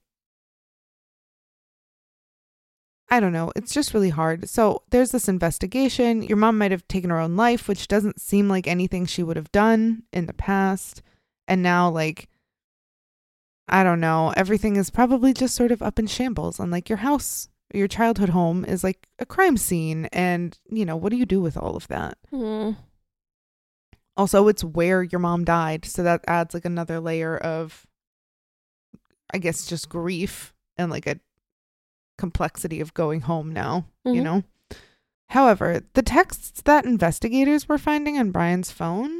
I don't know. It's just really hard. So there's this investigation. Your mom might have taken her own life, which doesn't seem like anything she would have done in the past. And now, like, I don't know. Everything is probably just sort of up in shambles. And like your house, your childhood home is like a crime scene. And, you know, what do you do with all of that? Also, it's where your mom died. So that adds like another layer of, I guess, just grief and like a complexity of going home now, you know? However, the texts that investigators were finding on Brian's phone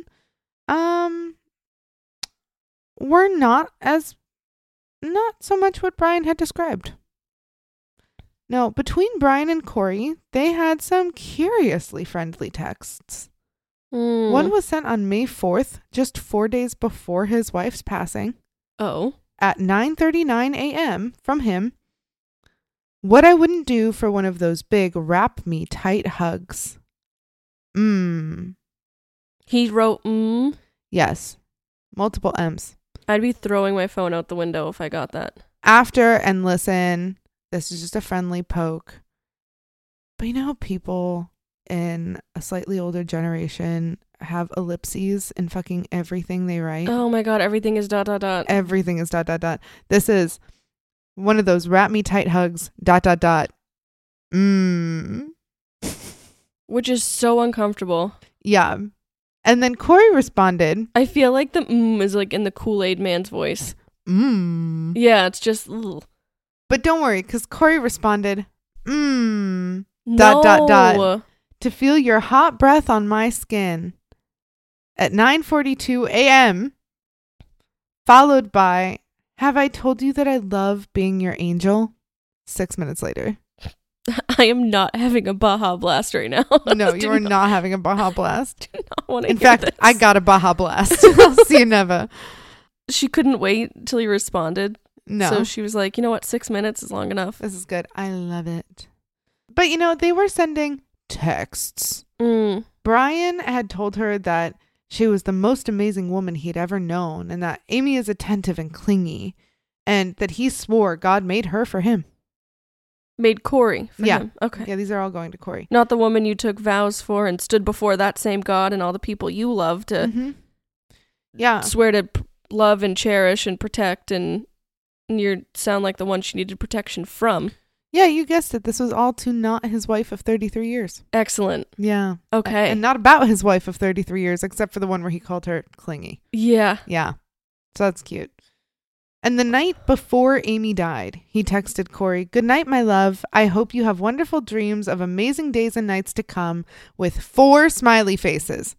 were not so much what Brian had described. No, between Brian and Corey, they had some curiously friendly texts. One was sent on May 4th, just 4 days before his wife's passing. Oh. At 9:39 a.m. from him. What I wouldn't do for one of those big wrap me tight hugs. He wrote Yes. Multiple M's. I'd be throwing my phone out the window if I got that. After and listen, this is just a friendly poke. But you know how people in a slightly older generation have ellipses in fucking everything they write? Oh my God, everything is ... Everything is ... This is one of those wrap me tight hugs ... Which is so uncomfortable. Yeah. And then Corey responded. I feel like the is like in the Kool-Aid man's voice. Yeah, it's just... Ugh. But don't worry, because Corey responded, No. to feel your hot breath on my skin at 9:42 a.m., followed by, have I told you that I love being your angel? 6 minutes later. I am not having a Baja Blast right now. No, you are not having a Baja Blast. Do not want to In fact, this. I got a Baja Blast. I'll see you never. She couldn't wait till he responded. No. So she was like, you know what, 6 minutes is long enough. This is good. I love it. But, they were sending texts. Brian had told her that she was the most amazing woman he'd ever known and that Amy is attentive and clingy and that he swore God made her for him. Made Corey for him. Okay. Yeah, these are all going to Corey. Not the woman you took vows for and stood before that same God and all the people you love to swear to love and cherish and protect, and you sound like the one she needed protection from. Yeah, you guessed it. This was all to not his wife of 33 years. Excellent. Yeah. Okay. And not about his wife of 33 years, except for the one where he called her clingy. Yeah. Yeah. So that's cute. And the night before Amy died, he texted Corey, "Good night, my love. I hope you have wonderful dreams of amazing days and nights to come," with 4 smiley faces.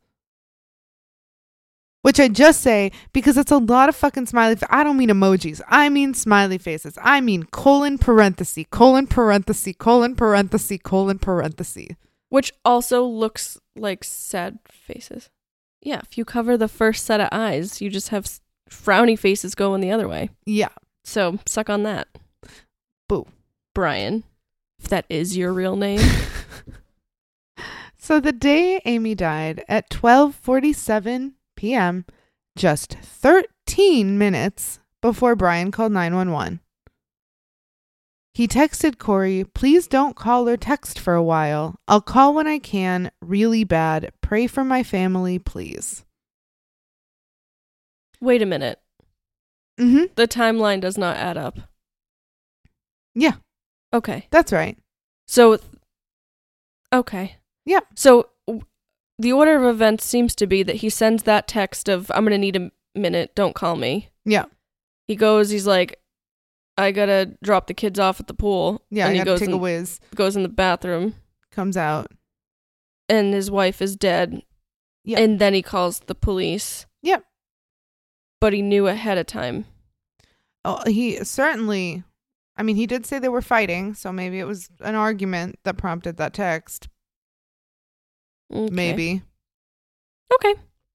Which I just say because it's a lot of fucking smiley faces. I don't mean emojis. I mean smiley faces. I mean colon parenthesis, colon parenthesis, colon parenthesis, colon parenthesis. Which also looks like sad faces. Yeah, if you cover the first set of eyes, you just have frowny faces going the other way. Yeah. So suck on that. Boo. Brian, if that is your real name. So the day Amy died at 12:47 p.m., just 13 minutes before Brian called 911. He texted Corey, "Please don't call or text for a while. I'll call when I can. Really bad. Pray for my family, please." Wait a minute. Mm-hmm. The timeline does not add up. Yeah. Okay. That's right. So, okay. Yeah. So, the order of events seems to be that he sends that text of, "I'm going to need a minute, don't call me." Yeah. He goes, he's like, "I got to drop the kids off at the pool." Yeah, and I he gotta take a whiz. Goes in the bathroom. Comes out. And his wife is dead. Yeah. And then he calls the police. Yep. But he knew ahead of time. Oh, he certainly, he did say they were fighting, so maybe it was an argument that prompted that text. Okay. Maybe. Okay.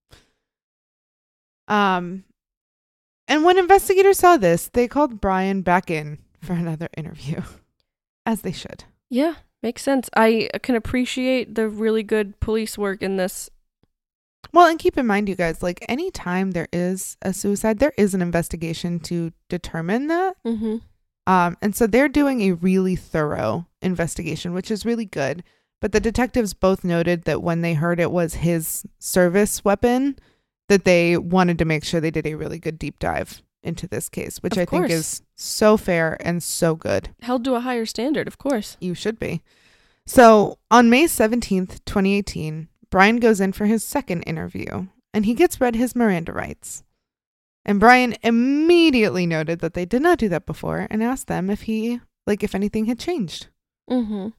And when investigators saw this, they called Brian back in for another interview, as they should. Yeah, makes sense. I can appreciate the really good police work in this. Well, and keep in mind, you guys, like anytime there is a suicide, there is an investigation to determine that. Mm-hmm. And so they're doing a really thorough investigation, which is really good. But the detectives both noted that when they heard it was his service weapon, that they wanted to make sure they did a really good deep dive into this case, which I think is so fair and so good. Held to a higher standard, of course. You should be. So on May 17th, 2018, Brian goes in for his second interview and he gets read his Miranda rights. And Brian immediately noted that they did not do that before and asked them if anything had changed. Mm-hmm.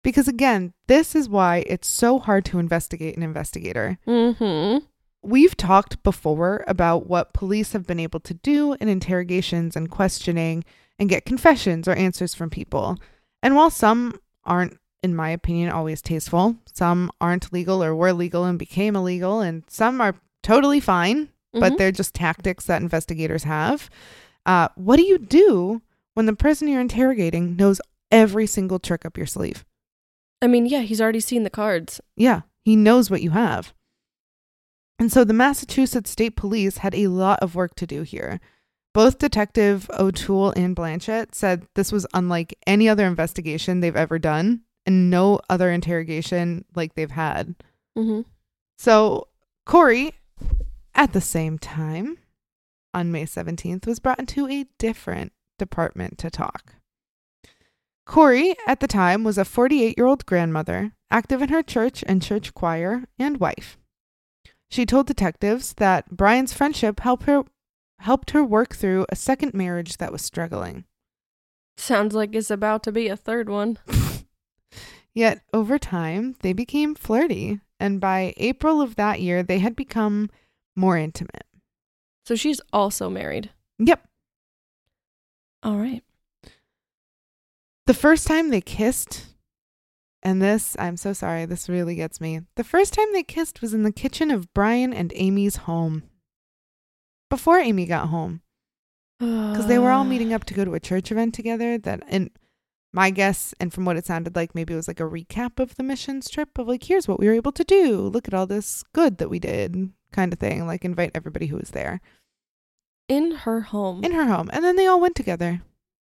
Because again, this is why it's so hard to investigate an investigator. Mm-hmm. We've talked before about what police have been able to do in interrogations and questioning and get confessions or answers from people. And while some aren't, in my opinion, always tasteful, some aren't legal or were legal and became illegal, and some are totally fine, but they're just tactics that investigators have. What do you do when the person you're interrogating knows every single trick up your sleeve? I mean, yeah, he's already seen the cards. Yeah, he knows what you have. And so the Massachusetts State Police had a lot of work to do here. Both Detective O'Toole and Blanchett said this was unlike any other investigation they've ever done and no other interrogation like they've had. Mm-hmm. So Corey, at the same time, on May 17th, was brought into a different department to talk. Corey, at the time, was a 48-year-old grandmother, active in her church and church choir, and wife. She told detectives that Brian's friendship helped her work through a second marriage that was struggling. Sounds like it's about to be a third one. Yet, over time, they became flirty, and by April of that year, they had become more intimate. So she's also married. Yep. All right. The first time they kissed, and this, I'm so sorry, this really gets me. The first time they kissed was in the kitchen of Brian and Amy's home. Before Amy got home. Because they were all meeting up to go to a church event together that, and my guess, and from what it sounded like, maybe it was like a recap of the missions trip of like, here's what we were able to do. Look at all this good that we did, kind of thing. Like invite everybody who was there. In her home. In her home. And then they all went together.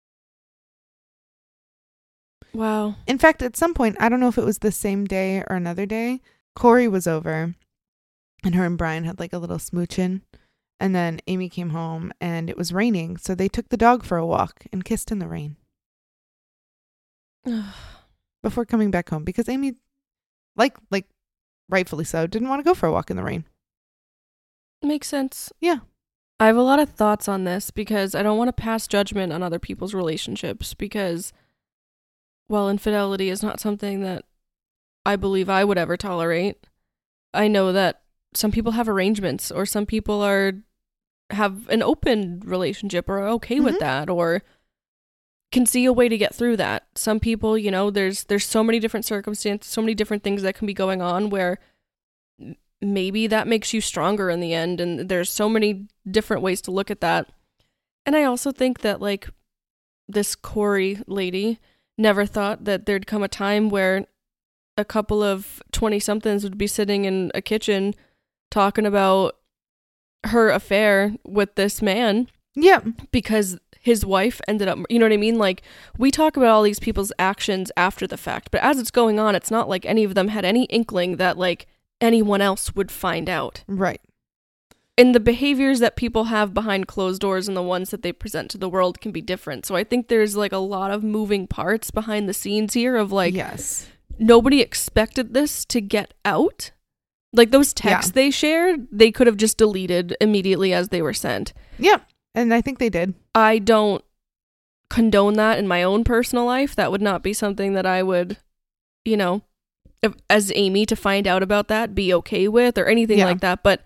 Wow. In fact, at some point, I don't know if it was the same day or another day, Corey was over and her and Brian had like a little smooching. And then Amy came home and it was raining. So they took the dog for a walk and kissed in the rain. Before coming back home because Amy, like rightfully so, didn't want to go for a walk in the rain. Makes sense. Yeah. I have a lot of thoughts on this because I don't want to pass judgment on other people's relationships because, while infidelity is not something that I believe I would ever tolerate, I know that some people have arrangements or some people have an open relationship or are okay with that or can see a way to get through that. Some people, you know, there's so many different circumstances, so many different things that can be going on where maybe that makes you stronger in the end. And there's so many different ways to look at that. And I also think that like this Corey lady never thought that there'd come a time where a couple of 20-somethings would be sitting in a kitchen talking about her affair with this man. Yeah. Because his wife ended up, you know what I mean? Like, we talk about all these people's actions after the fact, but as it's going on, it's not like any of them had any inkling that, like, anyone else would find out. Right. And the behaviors that people have behind closed doors and the ones that they present to the world can be different. So I think there's, like, a lot of moving parts behind the scenes here of, like, yes, nobody expected this to get out. Like, those texts they shared, they could have just deleted immediately as they were sent. Yeah. And I think they did. I don't condone that in my own personal life. That would not be something that I would, you know, as Amy to find out about that, be okay with or anything like that. But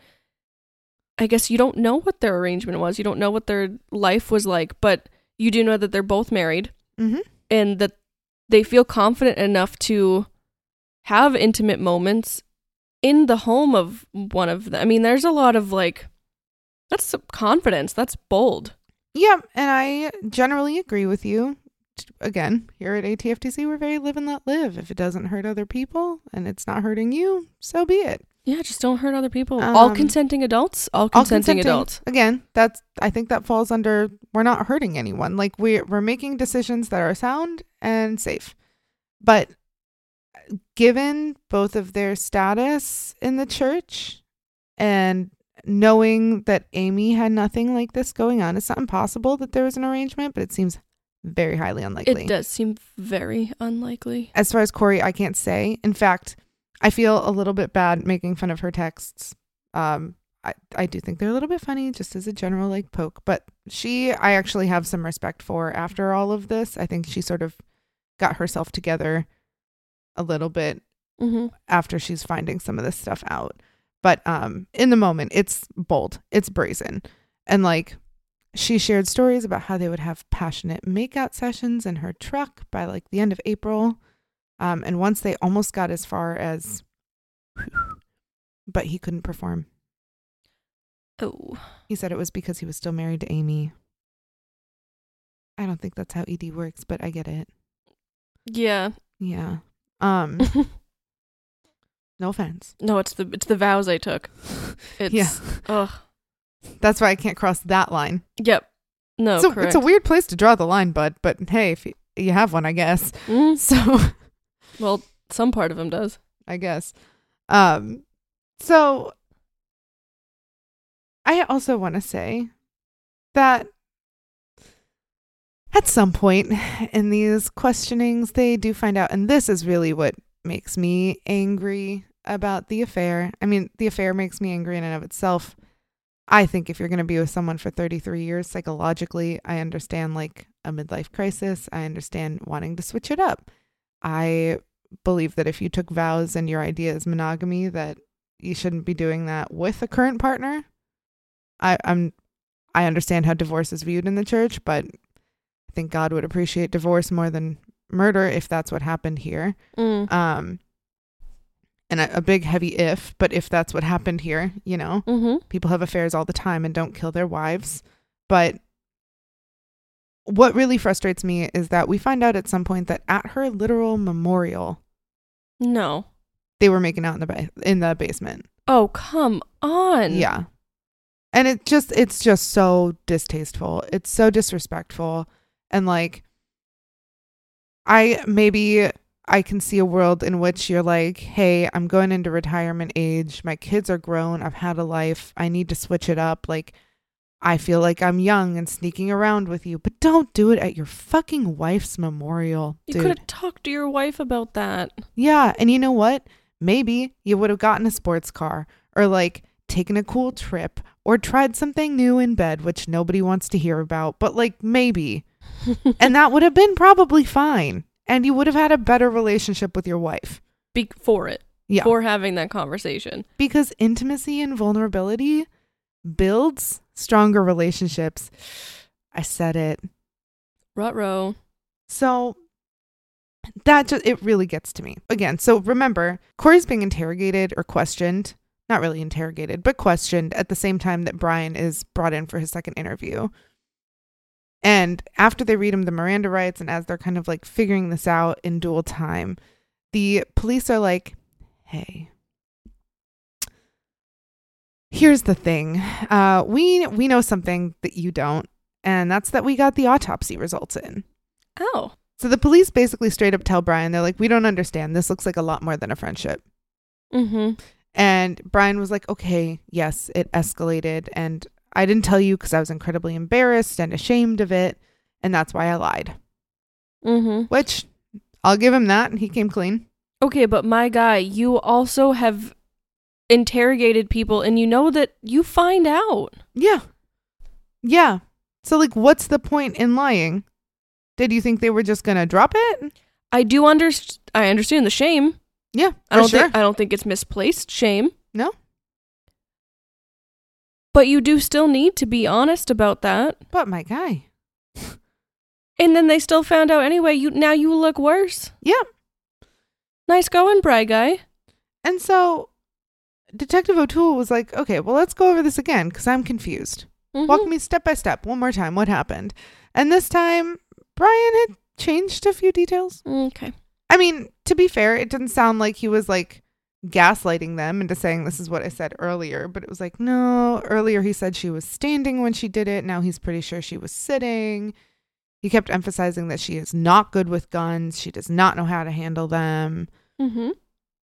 I guess you don't know what their arrangement was. You don't know what their life was like, but you do know that they're both married and that they feel confident enough to have intimate moments in the home of one of them. I mean, there's a lot of like, that's confidence. That's bold. Yeah, and I generally agree with you. Again, here at ATFTC, we're very live and let live. If it doesn't hurt other people and it's not hurting you, so be it. Yeah, just don't hurt other people. All consenting adults. All consenting adults. Again, I think that falls under we're not hurting anyone. Like we're making decisions that are sound and safe. But given both of their status in the church and knowing that Amy had nothing like this going on, it's not impossible that there was an arrangement, but it seems very highly unlikely. It does seem very unlikely. As far as Corey, I can't say. In fact, I feel a little bit bad making fun of her texts. I do think they're a little bit funny, just as a general like poke. But I actually have some respect for after all of this. I think she sort of got herself together a little bit Mm-hmm. after she's finding some of this stuff out. But in the moment, it's bold. It's brazen. And like she shared stories about how they would have passionate makeout sessions in her truck by like the end of April. And once they almost got as far as, but he couldn't perform. Oh. He said it was because he was still married to Amy. I don't think that's how ED works, but I get it. Yeah. Yeah. No offense. No, it's the vows I took. It's, Yeah. Ugh. That's why I can't cross that line. Yep. No, So correct. it's a weird place to draw the line, bud. But hey, if you have one, I guess. Mm. So Well, some part of him does. I guess. So I also want to say that at some point in these questionings, they do find out, and this is really what makes me angry about the affair. I mean, the affair makes me angry in and of itself. I think if you're going to be with someone for 33 years, psychologically, I understand like a midlife crisis. I understand wanting to switch it up. I believe that if you took vows and your idea is monogamy, that you shouldn't be doing that with a current partner. I understand how divorce is viewed in the church, but I think God would appreciate divorce more than murder if that's what happened here. Mm. And a big heavy if, but if that's what happened here, you know, Mm-hmm. people have affairs all the time and don't kill their wives. But what really frustrates me is that we find out at some point that at her literal memorial, No. they were making out in the basement. Oh, come on. Yeah. And it's just so distasteful. It's so disrespectful. And like, I can see a world in which you're like, hey, I'm going into retirement age. My kids are grown. I've had a life. I need to switch it up. Like, I feel like I'm young and sneaking around with you, but don't do it at your fucking wife's memorial, You dude. could have talked to your wife about that. Yeah. And you know what? Maybe you would have gotten a sports car or like taken a cool trip or tried something new in bed, which nobody wants to hear about, but like maybe. And that would have been probably fine. And you would have had a better relationship with your wife. For it. Yeah. For having that conversation. Because intimacy and vulnerability builds stronger relationships. I said it. Ruh-roh. So it really gets to me. Again, so remember, Corey's being interrogated or questioned. Not really interrogated, but questioned at the same time that Brian is brought in for his second interview. And after they read him the Miranda rights and as they're kind of like figuring this out in dual time, the police are like, hey, here's the thing. We know something that you don't, and that's that we got the autopsy results in. Oh. So the police basically straight up tell Brian, they're like, we don't understand. This looks like a lot more than a friendship. Mm-hmm. And Brian was like, okay, yes, it escalated. And I didn't tell you because I was incredibly embarrassed and ashamed of it. And that's why I lied. Mm-hmm. Which I'll give him that. He came clean. Okay, but my guy, you also have interrogated people and you know that you find out. Yeah. Yeah. So like, what's the point in lying? Did you think they were just going to drop it? I understand the shame. Yeah, I don't think it's misplaced shame. No. But you do still need to be honest about that. But my guy. And then they still found out anyway. Now you look worse. Yeah. Nice going, Bry guy. And so Detective O'Toole was like, okay, well, let's go over this again because I'm confused. Mm-hmm. Walk me step by step one more time. What happened? And this time, Brian had changed a few details. Okay. I mean, to be fair, it didn't sound like he was like gaslighting them into saying this is what I said earlier, but it was like, no, earlier he said she was standing when she did it. Now he's pretty sure she was sitting. He kept emphasizing that she is not good with guns. She does not know how to handle them, Mm-hmm.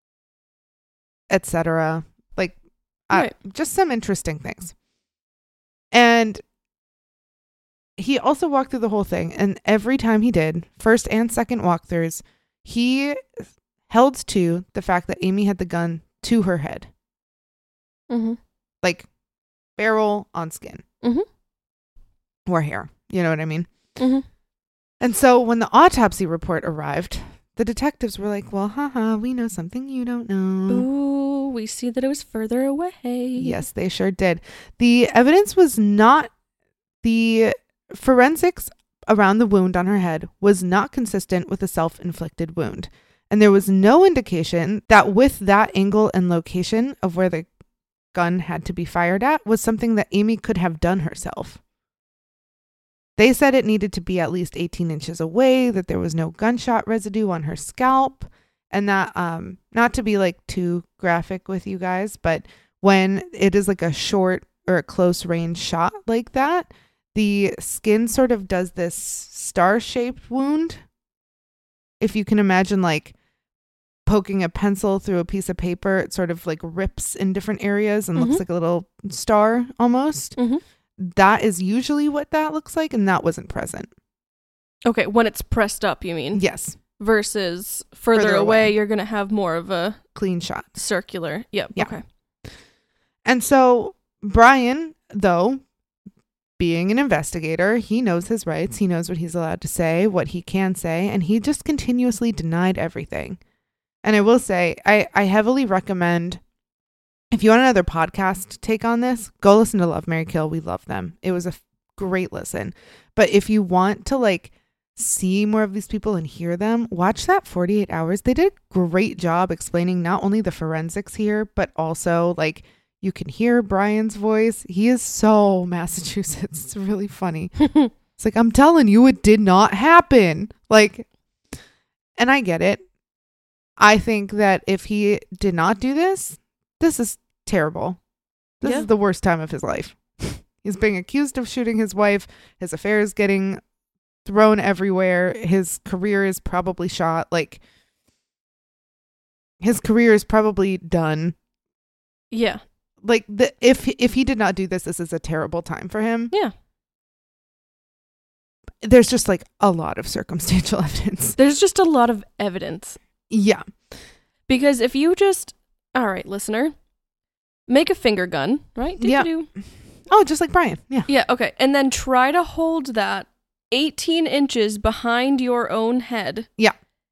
etc. Like, Right. just some interesting things. And he also walked through the whole thing. And every time he did, first and second walkthroughs, he held to the fact that Amy had the gun to her head. Mm-hmm. Like, barrel on skin. Mm-hmm. Or hair. You know what I mean? Mm-hmm. And so when the autopsy report arrived, the detectives were like, well, haha, we know something you don't know. Ooh, we see that it was further away. Yes, they sure did. The evidence was not, the forensics around the wound on her head was not consistent with a self-inflicted wound. And there was no indication that with that angle and location of where the gun had to be fired at was something that Amy could have done herself. They said it needed to be at least 18 inches away, that there was no gunshot residue on her scalp, and that, not to be like too graphic with you guys, but when it is like a short or a close range shot like that, the skin sort of does this star-shaped wound. If you can imagine like poking a pencil through a piece of paper, it sort of like rips in different areas and looks like a little star almost. That is usually what that looks like, and that wasn't present. Okay, when it's pressed up, you mean? Yes. Versus further away, you're going to have more of a clean shot. Circular. Yep. Yeah. Okay. And so Brian, though, being an investigator, he knows his rights. He knows what he's allowed to say, what he can say, and he just continuously denied everything. And I will say, I heavily recommend, if you want another podcast take on this, go listen to Love, Marry, Kill. We love them. It was a great listen. But if you want to like see more of these people and hear them, watch that 48 Hours. They did a great job explaining not only the forensics here, but also like you can hear Brian's voice. He is so Massachusetts. It's really funny. It's like, I'm telling you, it did not happen. Like, and I get it. I think that if he did not do this, this is terrible. This is the worst time of his life. He's being accused of shooting his wife. His affair is getting thrown everywhere. His career is probably shot. Like, his career is probably done. Yeah. Like, if he did not do this, this is a terrible time for him. Yeah. There's just like a lot of circumstantial evidence. There's just a lot of evidence. Yeah. Because if you just, all right, listener, make a finger gun, right? Yeah. Oh, just like Brian. Yeah. Yeah. Okay. And then try to hold that 18 inches behind your own head. Yeah.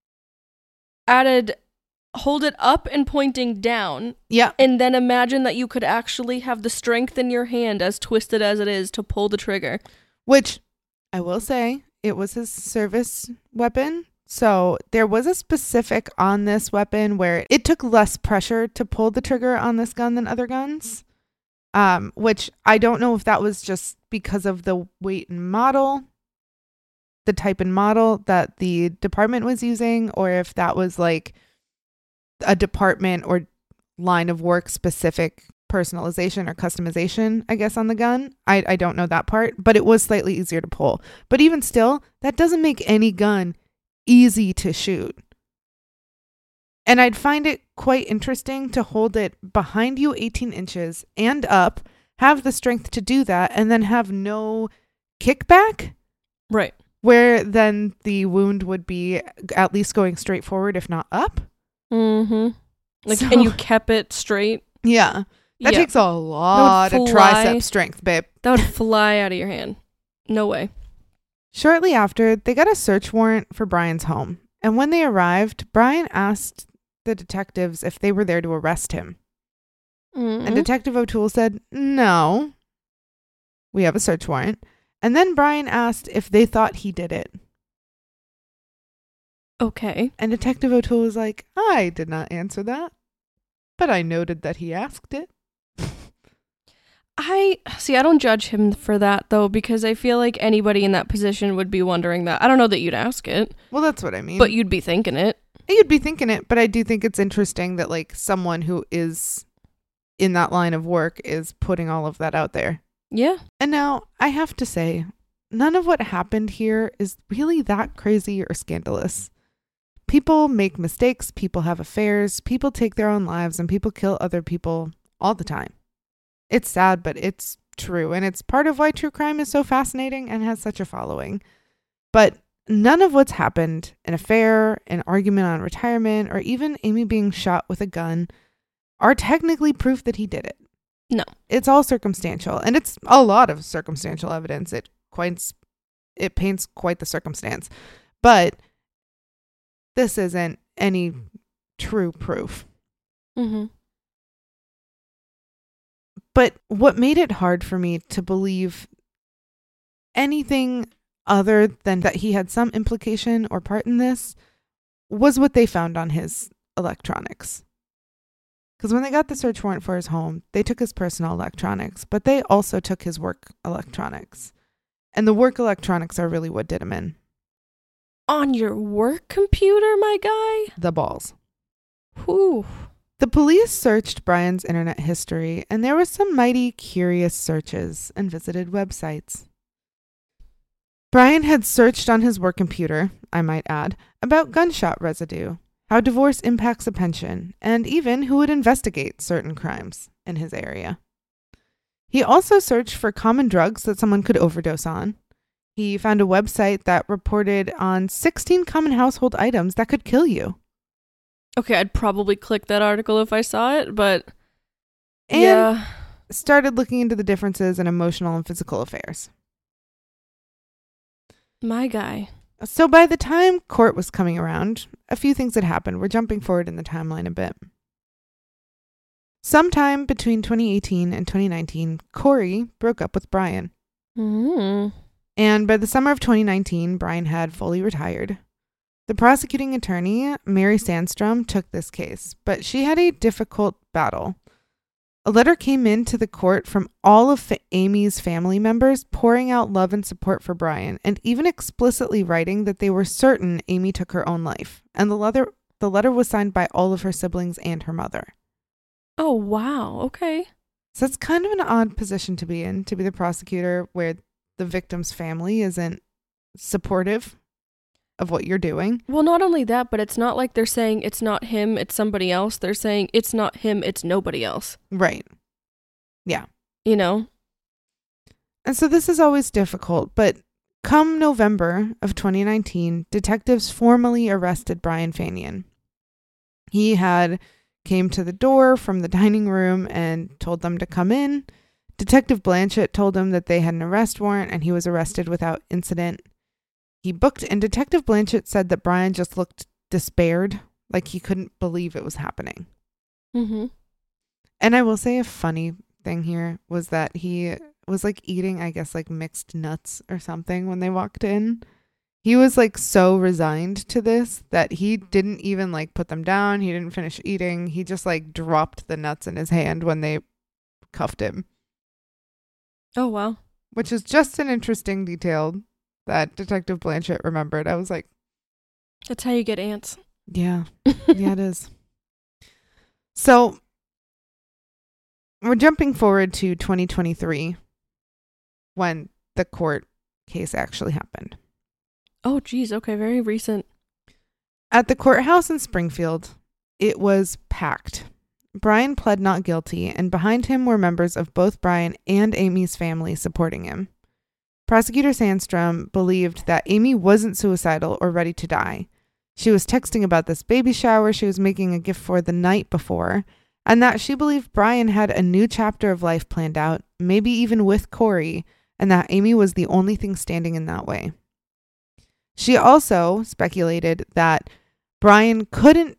Hold it up and pointing down. Yeah. And then imagine that you could actually have the strength in your hand, as twisted as it is, to pull the trigger. Which I will say, it was his service weapon. So there was a specific on this weapon where it took less pressure to pull the trigger on this gun than other guns. Which I don't know if that was just because of the weight and model, the type and model that the department was using, or if that was like a department or line of work specific personalization or customization, I guess, on the gun. I don't know that part, but it was slightly easier to pull. But even still, that doesn't make any gun easy to shoot. And I'd find it quite interesting to hold it behind you 18 inches and up, have the strength to do that, and then have no kickback. Right. Where then the wound would be at least going straight forward, if not up. Mm-hmm. Like, and you kept it straight. Yeah. That takes a lot of tricep strength, babe. That would fly out of your hand. No way. Shortly after, they got a search warrant for Brian's home. And when they arrived, Brian asked the detectives if they were there to arrest him. And Detective O'Toole said, no, we have a search warrant. And then Brian asked if they thought he did it. Okay. And Detective O'Toole was like, I did not answer that, but I noted that he asked it. I don't judge him for that, though, because I feel like anybody in that position would be wondering that. I don't know that you'd ask it. Well, that's what I mean. But you'd be thinking it. You'd be thinking it, but I do think it's interesting that, like, someone who is in that line of work is putting all of that out there. Yeah. And now, I have to say, none of what happened here is really that crazy or scandalous. People make mistakes, people have affairs, people take their own lives, and people kill other people all the time. It's sad, but it's true, and it's part of why true crime is so fascinating and has such a following. But none of what's happened, an affair, an argument on retirement, or even Amy being shot with a gun, are technically proof that he did it. No. It's all circumstantial, and it's a lot of circumstantial evidence. It paints quite the circumstance. But this isn't any true proof. Mm-hmm. But what made it hard for me to believe anything other than that he had some implication or part in this was what they found on his electronics. Because when they got the search warrant for his home, they took his personal electronics, but they also took his work electronics. And the work electronics are really what did him in. On your work computer, my guy? The balls. Whew. The police searched Brian's internet history, and there were some mighty curious searches and visited websites. Brian had searched on his work computer, I might add, about gunshot residue, how divorce impacts a pension, and even who would investigate certain crimes in his area. He also searched for common drugs that someone could overdose on. He found a website that reported on 16 common household items that could kill you. Okay, I'd probably click that article if I saw it, but And yeah. started looking into the differences in emotional and physical affairs. My guy. So by the time court was coming around, a few things had happened. We're jumping forward in the timeline a bit. Sometime between 2018 and 2019, Corey broke up with Brian. Mm-hmm. And by the summer of 2019, Brian had fully retired. The prosecuting attorney, Mary Sandstrom, took this case, but she had a difficult battle. A letter came into the court from all of Amy's family members pouring out love and support for Brian, and even explicitly writing that they were certain Amy took her own life. And the letter was signed by all of her siblings and her mother. Oh, wow. Okay. So it's kind of an odd position to be in, to be the prosecutor where the victim's family isn't supportive of what you're doing. Well, not only that, but it's not like they're saying it's not him, it's somebody else. They're saying it's not him, it's nobody else. Right. Yeah. You know? And so this is always difficult, but come November of 2019, detectives formally arrested Brian Fanian. He had came to the door from the dining room and told them to come in. Detective Blanchett told him that they had an arrest warrant and he was arrested without incident. He booked, and Detective Blanchett said that Brian just looked despaired, like he couldn't believe it was happening. Mm-hmm. And I will say a funny thing here was that he was like eating, I guess, like mixed nuts or something when they walked in. He was like so resigned to this that he didn't even like put them down. He didn't finish eating. He just like dropped the nuts in his hand when they cuffed him. Oh, wow. Which is just an interesting detail that Detective Blanchett remembered. I was like, That's how you get ants. yeah, yeah, it is. So we're jumping forward to 2023 when the court case actually happened. Oh, geez. Okay, very recent. At the courthouse in Springfield, it was packed. Brian pled not guilty, and behind him were members of both Brian and Amy's family supporting him. Prosecutor Sandstrom believed that Amy wasn't suicidal or ready to die. She was texting about this baby shower she was making a gift for the night before, and that she believed Brian had a new chapter of life planned out, maybe even with Corey, and that Amy was the only thing standing in that way. She also speculated that Brian couldn't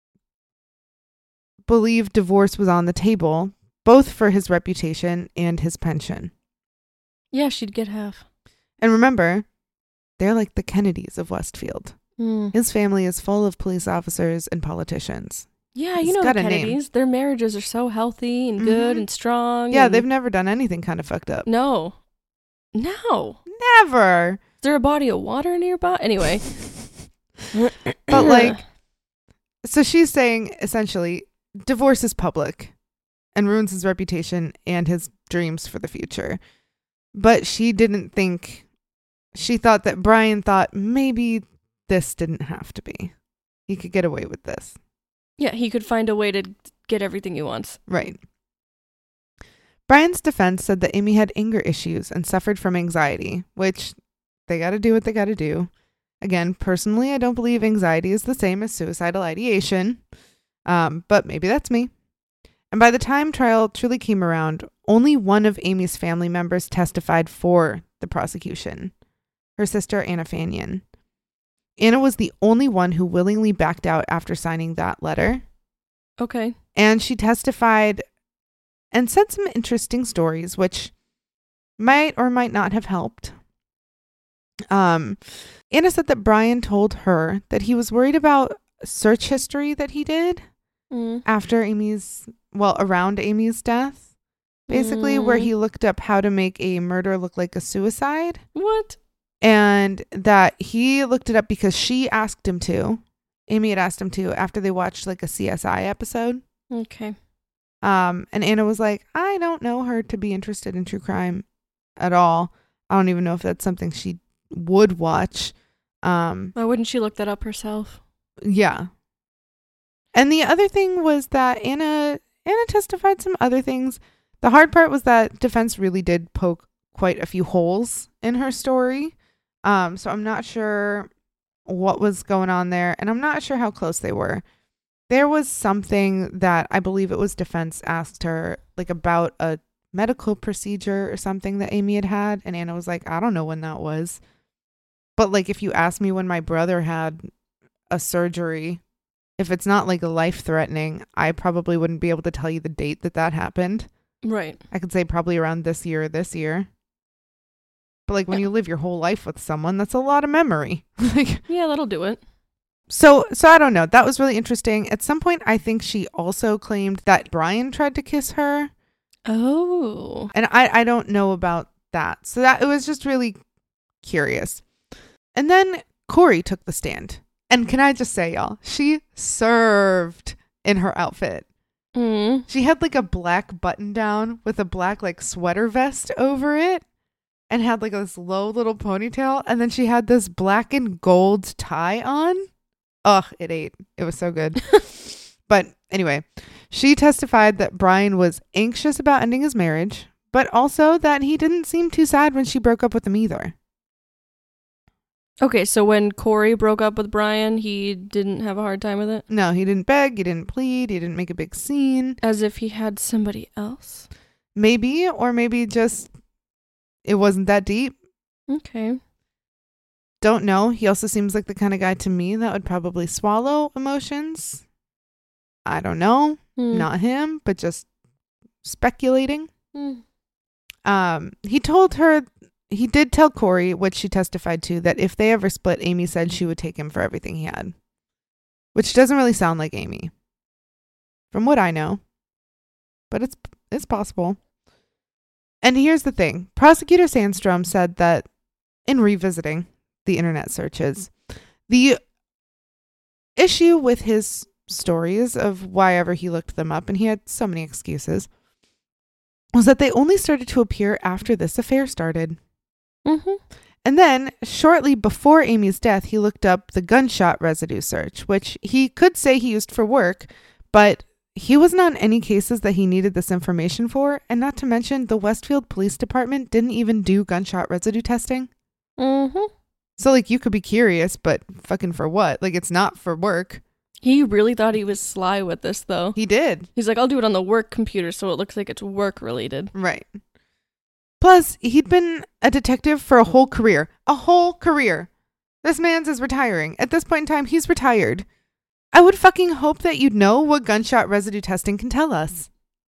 believe divorce was on the table, both for his reputation and his pension. Yeah, she'd get half. And remember, they're like the Kennedys of Westfield. Mm. His family is full of police officers and politicians. Yeah, He's you know the got a name. Kennedys. Their marriages are so healthy and good Mhm. and strong. Yeah, and they've never done anything kind of fucked up. No. No. Never. Is there a body of water nearby? Anyway. But like, so she's saying essentially divorce is public and ruins his reputation and his dreams for the future. But she didn't think, she thought that Brian thought maybe this didn't have to be. He could get away with this. Yeah, he could find a way to get everything he wants. Right. Brian's defense said that Amy had anger issues and suffered from anxiety, which they got to do what they got to do. Again, personally, I don't believe anxiety is the same as suicidal ideation, but maybe that's me. And by the time trial truly came around, only one of Amy's family members testified for the prosecution, her sister Anna Fanian. Anna was the only one who willingly backed out after signing that letter. Okay. And she testified and said some interesting stories, which might or might not have helped. Anna said that Brian told her that he was worried about search history that he did after around Amy's death, basically, where he looked up how to make a murder look like a suicide. What? And that he looked it up because she asked him to. Amy had asked him to after they watched like a CSI episode. Okay. And Anna was like, I don't know her to be interested in true crime at all. I don't even know if that's something she would watch. Why wouldn't she look that up herself? Yeah. And the other thing was that Anna testified some other things. The hard part was that defense really did poke quite a few holes in her story. So I'm not sure what was going on there, and I'm not sure how close they were. There was something that I believe it was defense asked her, like about a medical procedure or something that Amy had, and Anna was like, I don't know when that was. But like, if you ask me when my brother had a surgery, if it's not like life-threatening, I probably wouldn't be able to tell you the date that happened. Right. I could say probably around this year or this year. But like when you live your whole life with someone, that's a lot of memory. Like, yeah, that'll do it. So I don't know. That was really interesting. At some point, I think she also claimed that Brian tried to kiss her. Oh. And I don't know about that. So that it was just really curious. And then Corey took the stand. And can I just say, y'all, she served in her outfit. She had like a black button down with a black like sweater vest over it. And had like this low little ponytail. And then she had this black and gold tie on. Ugh, it ate. It was so good. But anyway, she testified that Brian was anxious about ending his marriage, but also that he didn't seem too sad when she broke up with him either. Okay, so when Corey broke up with Brian, he didn't have a hard time with it? No, he didn't beg, he didn't plead, he didn't make a big scene. As if he had somebody else? Maybe, or maybe just it wasn't that deep. Okay. Don't know. He also seems like the kind of guy to me that would probably swallow emotions. I don't know. Not him, but just speculating. He did tell Corey, which she testified to, that if they ever split, Amy said she would take him for everything he had. Which doesn't really sound like Amy, from what I know. But it's possible. And here's the thing. Prosecutor Sandstrom said that in revisiting the internet searches, the issue with his stories of why ever he looked them up, and he had so many excuses, was that they only started to appear after this affair started. And then shortly before Amy's death, he looked up the gunshot residue search, which he could say he used for work, but he wasn't on any cases that he needed this information for. And not to mention, the Westfield Police Department didn't even do gunshot residue testing. So like, you could be curious, but fucking for what? Like, it's not for work. He really thought he was sly with this, though. He did. He's like, I'll do it on the work computer so it looks like it's work related. Right. Plus, he'd been a detective for a whole career. A whole career. This man's is retiring. At this point in time, he's retired. I would fucking hope that you'd know what gunshot residue testing can tell us.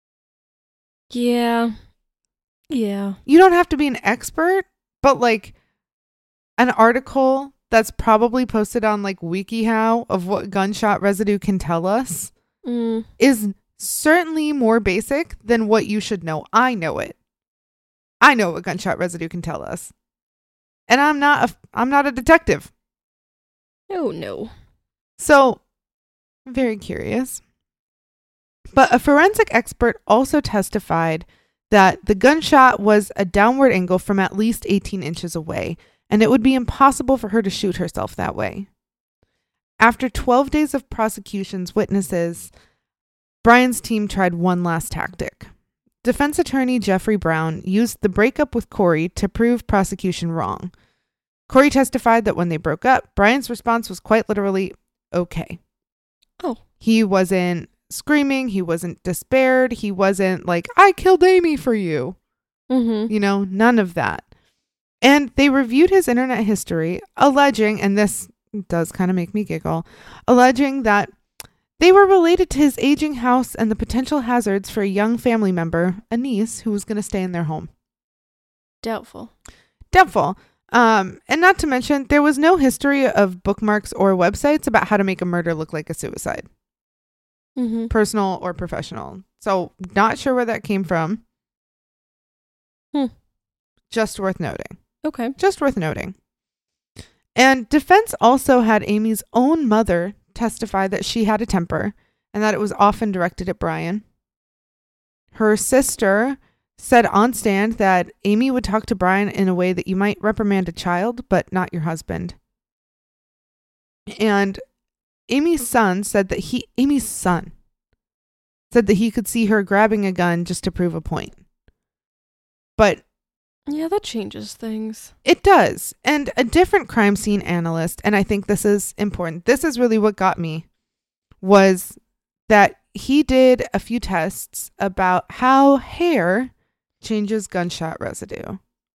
Yeah. Yeah. You don't have to be an expert, but like an article that's probably posted on like WikiHow of what gunshot residue can tell us is certainly more basic than what you should know. I know it. I know what gunshot residue can tell us. And I'm not a detective. Oh no. So, very curious. But a forensic expert also testified that the gunshot was a downward angle from at least 18 inches away, and it would be impossible for her to shoot herself that way. After 12 days of prosecution's witnesses, Brian's team tried one last tactic. Defense attorney Jeffrey Brown used the breakup with Corey to prove prosecution wrong. Corey testified that when they broke up, Brian's response was quite literally, okay. Oh. He wasn't screaming. He wasn't despaired. He wasn't like, I killed Amy for you. You know, none of that. And they reviewed his internet history, alleging, and this It does kind of make me giggle, alleging that they were related to his aging house and the potential hazards for a young family member, a niece, who was going to stay in their home. Doubtful. And not to mention, there was no history of bookmarks or websites about how to make a murder look like a suicide. Mm-hmm. Personal or professional. So not sure where that came from. Just worth noting. Okay. Just worth noting. And defense also had Amy's own mother testify that she had a temper and that it was often directed at Brian. Her sister said on stand that Amy would talk to Brian in a way that you might reprimand a child, but not your husband. And Amy's son said that he could see her grabbing a gun just to prove a point. But yeah, that changes things. It does. And a different crime scene analyst, and I think this is important, this is really what got me, was that he did a few tests about how hair changes gunshot residue.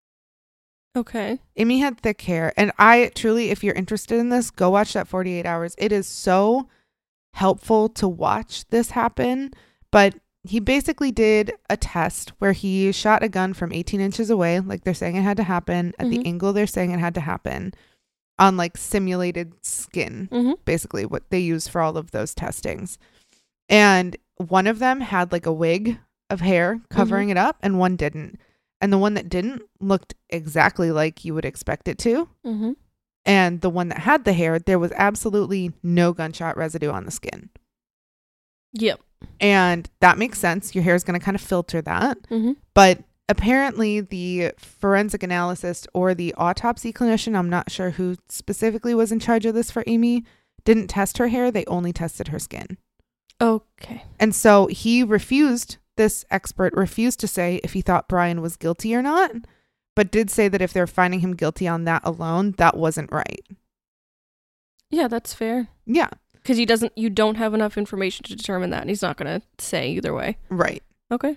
Okay. Amy had thick hair, and I truly, if you're interested in this, go watch that 48 Hours. It is so helpful to watch this happen. But he basically did a test where he shot a gun from 18 inches away, like they're saying it had to happen, at the angle they're saying it had to happen, on like simulated skin, basically what they use for all of those testings. And one of them had like a wig of hair covering it up, and one didn't. And the one that didn't looked exactly like you would expect it to. And the one that had the hair, there was absolutely no gunshot residue on the skin. Yep. And that makes sense. Your hair is going to kind of filter that. But apparently the forensic analyst or the autopsy clinician, I'm not sure who specifically was in charge of this for Amy, didn't test her hair. They only tested her skin. Okay. And so this expert refused to say if he thought Brian was guilty or not, but did say that if they're finding him guilty on that alone, that wasn't right. Yeah, that's fair. Yeah. Because you don't have enough information to determine that, and he's not going to say either way. Right. Okay.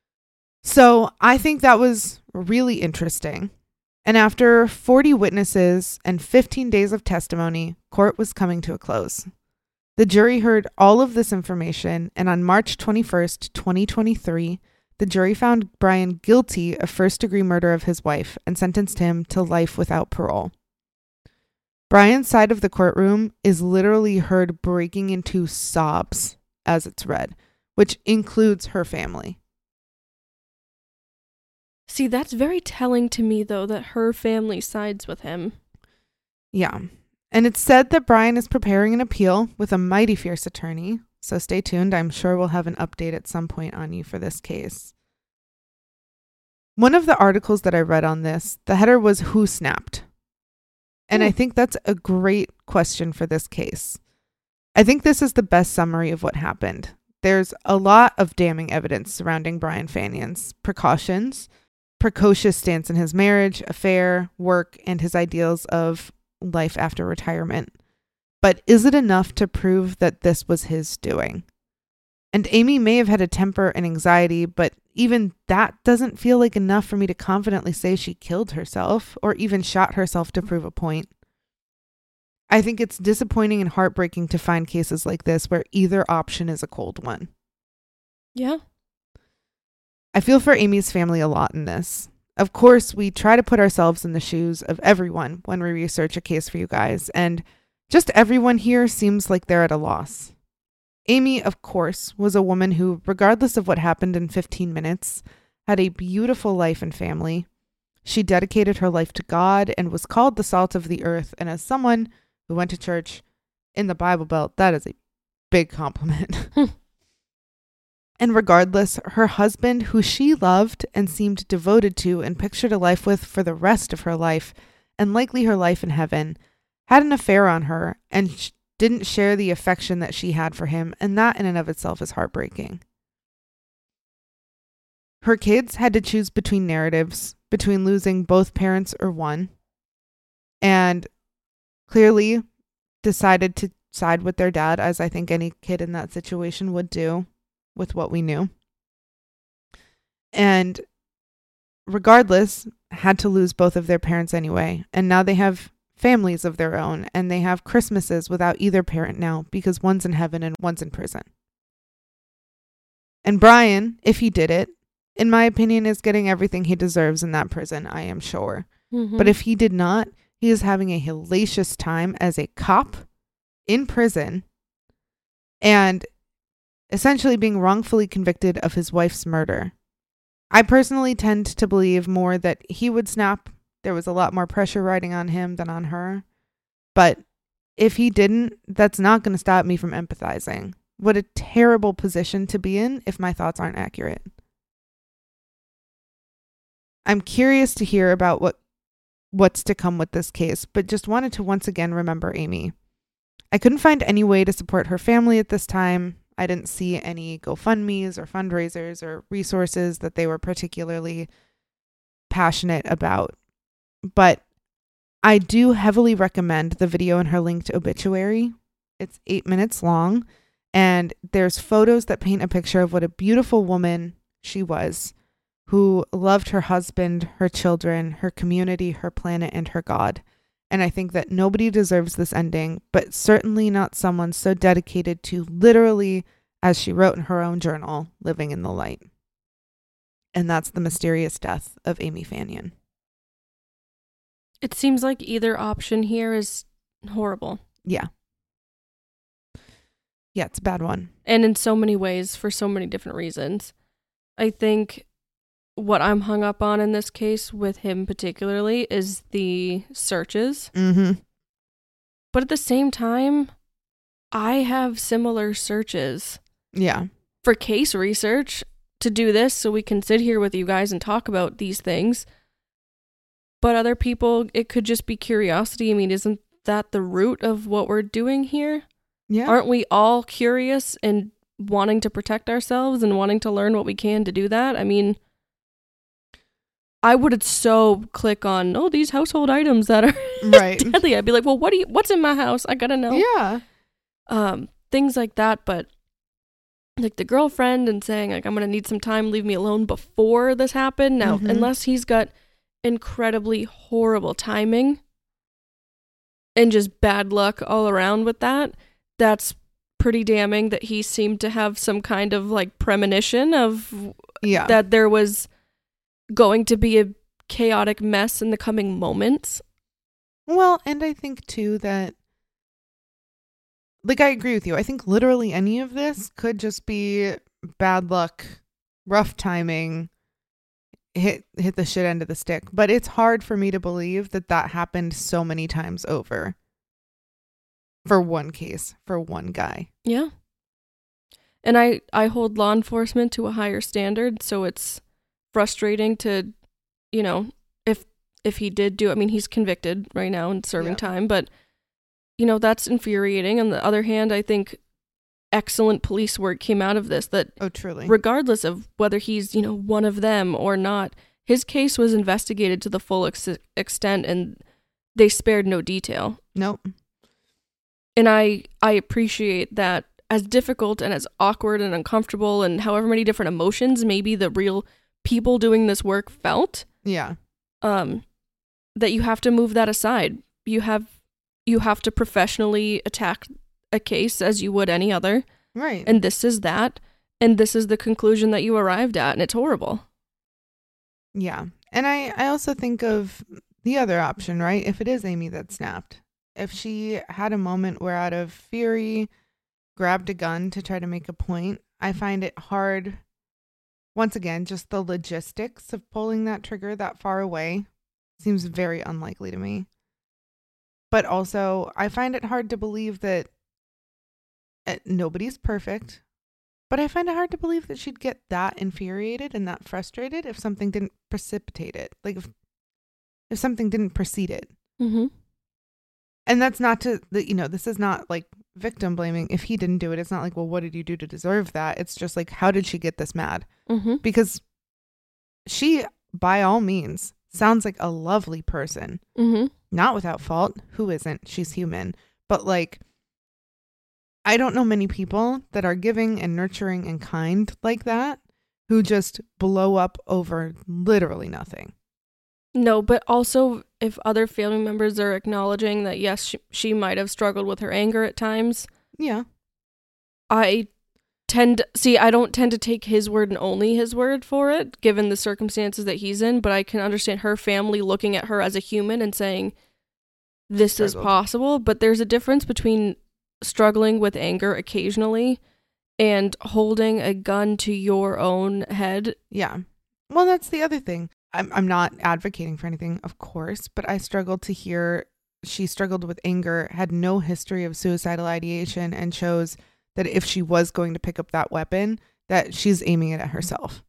So I think that was really interesting. And after 40 witnesses and 15 days of testimony, court was coming to a close. The jury heard all of this information, and on March 21st, 2023, the jury found Brian guilty of first-degree murder of his wife and sentenced him to life without parole. Brian's side of the courtroom is literally heard breaking into sobs as it's read, which includes her family. See, that's very telling to me, though, that her family sides with him. Yeah. And it's said that Brian is preparing an appeal with a mighty fierce attorney. So stay tuned. I'm sure we'll have an update at some point on you for this case. One of the articles that I read on this, the header was "Who snapped?" And I think that's a great question for this case. I think this is the best summary of what happened. There's a lot of damning evidence surrounding Brian Fanion's precocious stance in his marriage, affair, work, and his ideals of life after retirement. But is it enough to prove that this was his doing? And Amy may have had a temper and anxiety, but even that doesn't feel like enough for me to confidently say she killed herself or even shot herself to prove a point. I think it's disappointing and heartbreaking to find cases like this where either option is a cold one. Yeah. I feel for Amy's family a lot in this. Of course, we try to put ourselves in the shoes of everyone when we research a case for you guys, and just everyone here seems like they're at a loss. Amy, of course, was a woman who, regardless of what happened in 15 minutes, had a beautiful life and family. She dedicated her life to God and was called the salt of the earth, and as someone who went to church in the Bible Belt, that is a big compliment. And regardless, her husband, who she loved and seemed devoted to and pictured a life with for the rest of her life, and likely her life in heaven, had an affair on her and didn't share the affection that she had for him, and that in and of itself is heartbreaking. Her kids had to choose between narratives, between losing both parents or one, and clearly decided to side with their dad, as I think any kid in that situation would do with what we knew. And regardless, had to lose both of their parents anyway. And now they have families of their own, and they have Christmases without either parent now because one's in heaven and one's in prison. And Brian, if he did it, in my opinion, is getting everything he deserves in that prison, I am sure. Mm-hmm. But if he did not, he is having a hellacious time as a cop in prison and essentially being wrongfully convicted of his wife's murder. I personally tend to believe more that he would snap. There was a lot more pressure riding on him than on her. But if he didn't, that's not going to stop me from empathizing. What a terrible position to be in if my thoughts aren't accurate. I'm curious to hear about what's to come with this case, but just wanted to once again remember Amy. I couldn't find any way to support her family at this time. I didn't see any GoFundMes or fundraisers or resources that they were particularly passionate about. But I do heavily recommend the video in her linked obituary. It's 8 minutes long, and there's photos that paint a picture of what a beautiful woman she was, who loved her husband, her children, her community, her planet, and her God. And I think that nobody deserves this ending, but certainly not someone so dedicated to literally, as she wrote in her own journal, living in the light. And that's the mysterious death of Amy Fanion. It seems like either option here is horrible. Yeah. Yeah, it's a bad one. And in so many ways, for so many different reasons. I think what I'm hung up on in this case with him particularly is the searches. Mm-hmm. But at the same time, I have similar searches. Yeah. For case research to do this so we can sit here with you guys and talk about these things. But other people, it could just be curiosity. I mean, isn't that the root of what we're doing here? Yeah. Aren't we all curious and wanting to protect ourselves and wanting to learn what we can to do that? I mean, I would so click on, these household items that are right. deadly. I'd be like, well, what's in my house? I gotta know. Yeah. Things like that. But like the girlfriend and saying like, I'm gonna need some time, leave me alone before this happened. Now, unless he's got incredibly horrible timing and just bad luck all around with that, that's pretty damning that he seemed to have some kind of like premonition of that there was going to be a chaotic mess in the coming moments. Well, and I think too that, like, I agree with you. I think literally any of this could just be bad luck, rough timing, hit the shit end of the stick. But it's hard for me to believe that happened so many times over for one case, for one guy. Yeah. And I hold law enforcement to a higher standard, so it's frustrating to, if he did do, I mean, he's convicted right now and serving time, but, that's infuriating. On the other hand, I think excellent police work came out of this, that truly, regardless of whether he's, one of them or not, his case was investigated to the full extent and they spared no detail. Nope. And I appreciate that, as difficult and as awkward and uncomfortable and however many different emotions maybe the real people doing this work felt. Yeah. That you have to move that aside. You have to professionally attack a case as you would any other. Right. And this is that. And this is the conclusion that you arrived at. And it's horrible. Yeah. And I also think of the other option, right? If it is Amy that snapped, if she had a moment where out of fury grabbed a gun to try to make a point, I find it hard. Once again, just the logistics of pulling that trigger that far away seems very unlikely to me. But also, I find it hard to believe that nobody's perfect. But I find it hard to believe that she'd get that infuriated and that frustrated if something didn't precipitate it. Like if something didn't precede it. Mm-hmm. And that's not to, this is not like victim blaming. If he didn't do it, it's not like, well, what did you do to deserve that? It's just like, how did she get this mad? Mm-hmm. Because she, by all means, sounds like a lovely person. Mm-hmm. Not without fault. Who isn't? She's human. But like, I don't know many people that are giving and nurturing and kind like that who just blow up over literally nothing. No, but also if other family members are acknowledging that, yes, she might have struggled with her anger at times. Yeah. I don't tend to take his word and only his word for it, given the circumstances that he's in, but I can understand her family looking at her as a human and saying, this is possible. But there's a difference between struggling with anger occasionally and holding a gun to your own head. Yeah. Well, that's the other thing. I'm not advocating for anything, of course, but I struggled to hear she struggled with anger, had no history of suicidal ideation, and chose that if she was going to pick up that weapon, that she's aiming it at herself.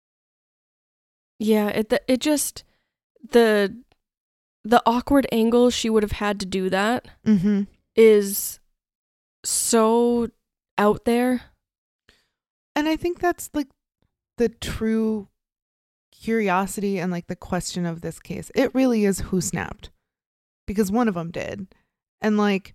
Yeah, it just, the awkward angle she would have had to do that is so out there. And I think that's like the true curiosity and like the question of this case. It really is who snapped, because one of them did. And like,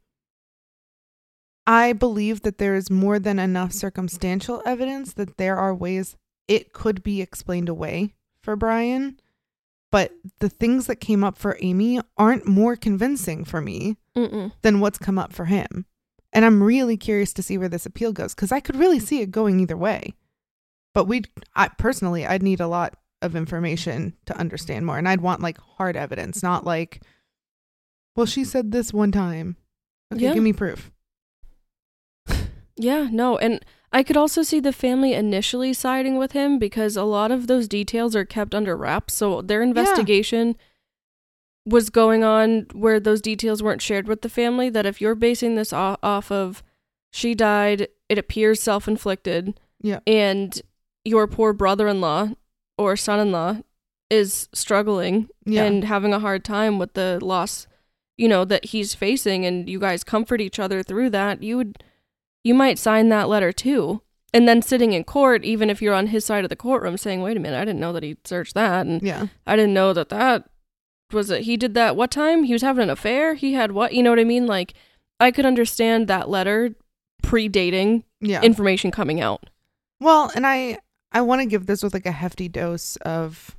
I believe that there is more than enough circumstantial evidence that there are ways it could be explained away for Brian, but the things that came up for Amy aren't more convincing for me than what's come up for him. And I'm really curious to see where this appeal goes, because I could really see it going either way. But I'd need a lot of information to understand more. And I'd want like hard evidence, not like, well, she said this one time. Okay, give me proof. Yeah, no. And I could also see the family initially siding with him because a lot of those details are kept under wraps. So their investigation was going on where those details weren't shared with the family. That if you're basing this off of she died, it appears self-inflicted. Yeah. And your poor brother-in-law or son-in-law is struggling and having a hard time with the loss, that he's facing, and you guys comfort each other through that, you might sign that letter too. And then sitting in court, even if you're on his side of the courtroom, saying, wait a minute, I didn't know that he searched that. And I didn't know that was it. He did that what time? He was having an affair? He had what? You know what I mean? Like, I could understand that letter predating information coming out. Well, and I want to give this with like a hefty dose of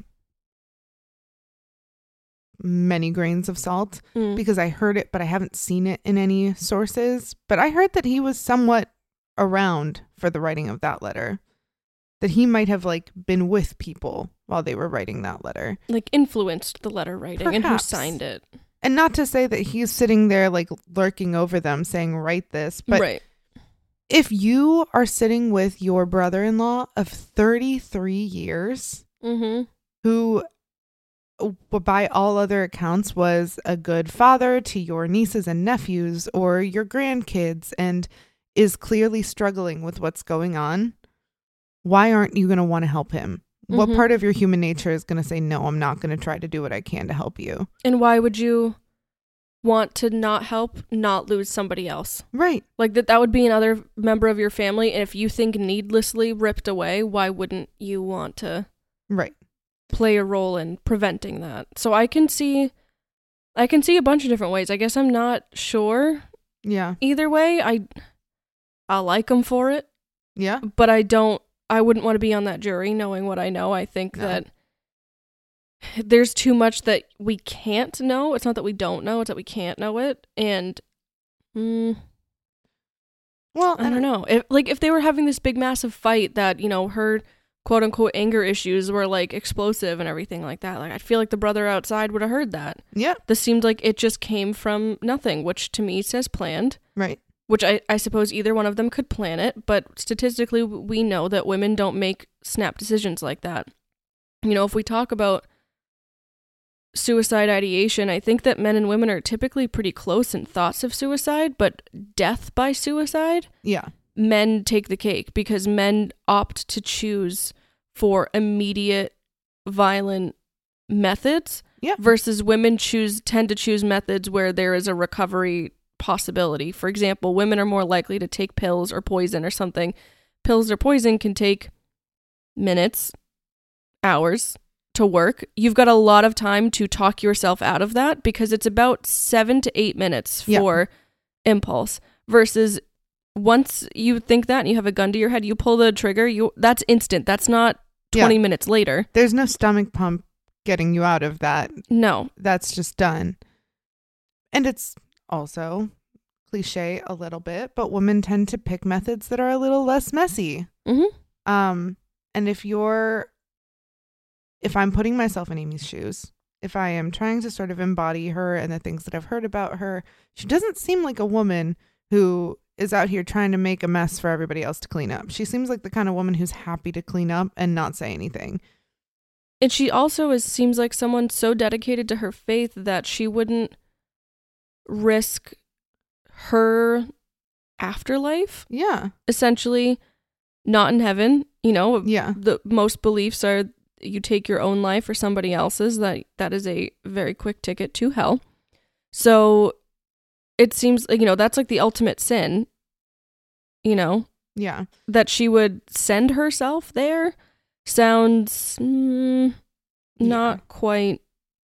many grains of salt because I heard it, but I haven't seen it in any sources. But I heard that he was somewhat around for the writing of that letter, that he might have like been with people while they were writing that letter, like influenced the letter writing. Perhaps. And who signed it. And not to say that he's sitting there like lurking over them saying, write this, but if you are sitting with your brother-in-law of 33 years who by all other accounts was a good father to your nieces and nephews or your grandkids and is clearly struggling with what's going on, why aren't you going to want to help him? What part of your human nature is going to say, no, I'm not going to try to do what I can to help you? And why would you want to not help, not lose somebody else? Right. Like that would be another member of your family. And if you think needlessly ripped away, why wouldn't you want to play a role in preventing that? So I can see a bunch of different ways. I guess I'm not sure. Yeah. Either way, I like him for it. Yeah. But I wouldn't want to be on that jury knowing what I know. I think that there's too much that we can't know. It's not that we don't know, it's that we can't know it. And well, I don't know. If they were having this big massive fight that, her quote unquote anger issues were like explosive and everything like that, like I feel like the brother outside would have heard that. Yeah. This seemed like it just came from nothing, which to me says planned. Right. Which I suppose either one of them could plan it, but statistically we know that women don't make snap decisions like that. If we talk about suicide ideation, I think that men and women are typically pretty close in thoughts of suicide, but death by suicide, men take the cake because men opt to choose for immediate violent methods versus women tend to choose methods where there is a recovery possibility. For example, women are more likely to take pills or poison or something. Pills or poison can take minutes, hours to work. You've got a lot of time to talk yourself out of that because it's about 7 to 8 minutes for impulse versus once you think that and you have a gun to your head, you pull the trigger, that's instant. That's not 20 minutes later. There's no stomach pump getting you out of that. No. That's just done. And it's also cliche a little bit, but women tend to pick methods that are a little less messy. And if I'm putting myself in Amy's shoes, if I am trying to sort of embody her and the things that I've heard about her, she doesn't seem like a woman who is out here trying to make a mess for everybody else to clean up. She seems like the kind of woman who's happy to clean up and not say anything. And she also seems like someone so dedicated to her faith that she wouldn't risk her afterlife. Yeah. Essentially, not in heaven. You know, yeah. The most beliefs are you take your own life or somebody else's. That is a very quick ticket to hell. So it seems like, you know, that's like the ultimate sin, you know? Yeah. That she would send herself there sounds not quite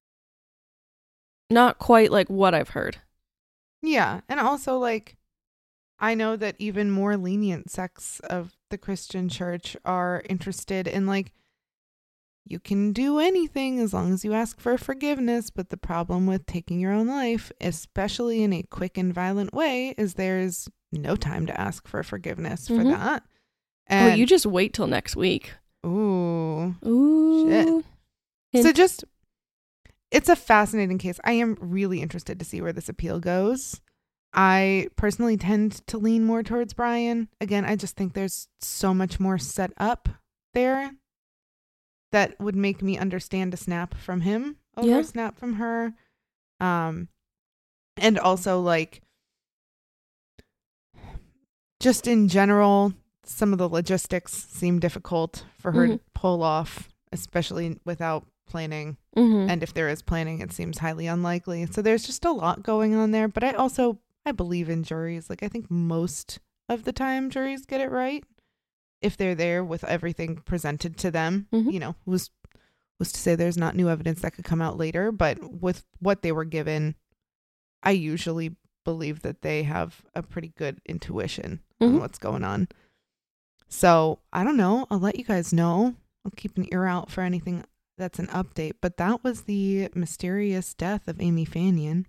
like what I've heard. Yeah. And also, like, I know that even more lenient sects of the Christian church are interested in, like, you can do anything as long as you ask for forgiveness. But the problem with taking your own life, especially in a quick and violent way, is there's no time to ask for forgiveness for that. And you just wait till next week. Ooh. Shit. So it's a fascinating case. I am really interested to see where this appeal goes. I personally tend to lean more towards Brian. Again, I just think there's so much more set up there that would make me understand a snap from him over a snap from her. And also, like, just in general, some of the logistics seem difficult for her to pull off, especially without planning. And if there is planning, it seems highly unlikely. So there's just a lot going on there. But I believe in juries. Like, I think most of the time juries get it right if they're there with everything presented to them. You know, who's to say there's not new evidence that could come out later, but with what they were given, I usually believe that they have a pretty good intuition on what's going on. So I don't know. I'll let you guys know. I'll keep an ear out for anything that's an update. But that was the mysterious death of Amy Fanion.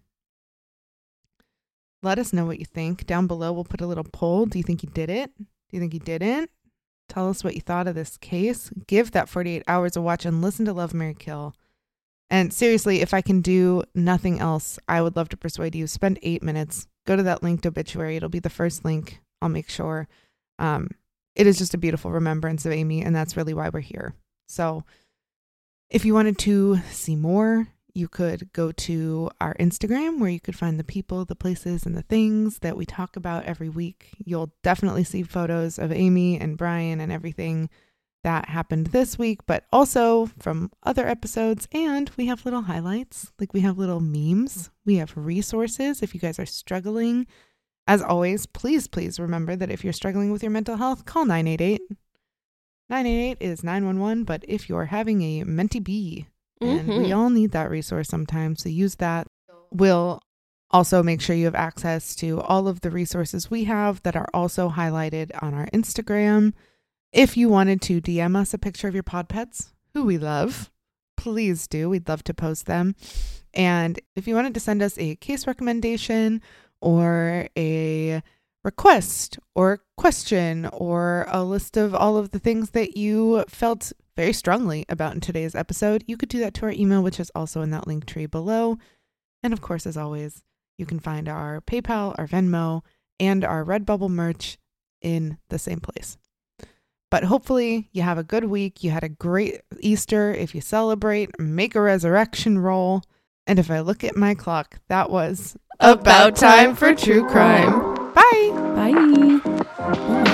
Let us know what you think. Down below, we'll put a little poll. Do you think he did it? Do you think he didn't? Tell us what you thought of this case. Give that 48 hours a watch and listen to Love, Marry, Kill. And seriously, if I can do nothing else, I would love to persuade you. Spend 8 minutes. Go to that linked obituary. It'll be the first link. I'll make sure. It is just a beautiful remembrance of Amy, and that's really why we're here. So if you wanted to see more, you could go to our Instagram, where you could find the people, the places, and the things that we talk about every week. You'll definitely see photos of Amy and Brian and everything that happened this week, but also from other episodes. And we have little highlights, like we have little memes. We have resources if you guys are struggling. As always, please remember that if you're struggling with your mental health, call 988. 988 is 911, but if you're having a mentee bee, and we all need that resource sometimes, so use that. We'll also make sure you have access to all of the resources we have that are also highlighted on our Instagram. If you wanted to DM us a picture of your pod pets, who we love, please do. We'd love to post them. And if you wanted to send us a case recommendation or a request or question or a list of all of the things that you felt very strongly about in today's episode, you could do that to our email, which is also in that link tree below. And of course, as always, you can find our PayPal, our Venmo, and our Redbubble merch in the same place. But hopefully you have a good week. You had a great Easter. If you celebrate, make a resurrection roll. And if I look at my clock, that was about time for true crime. Bye. Bye.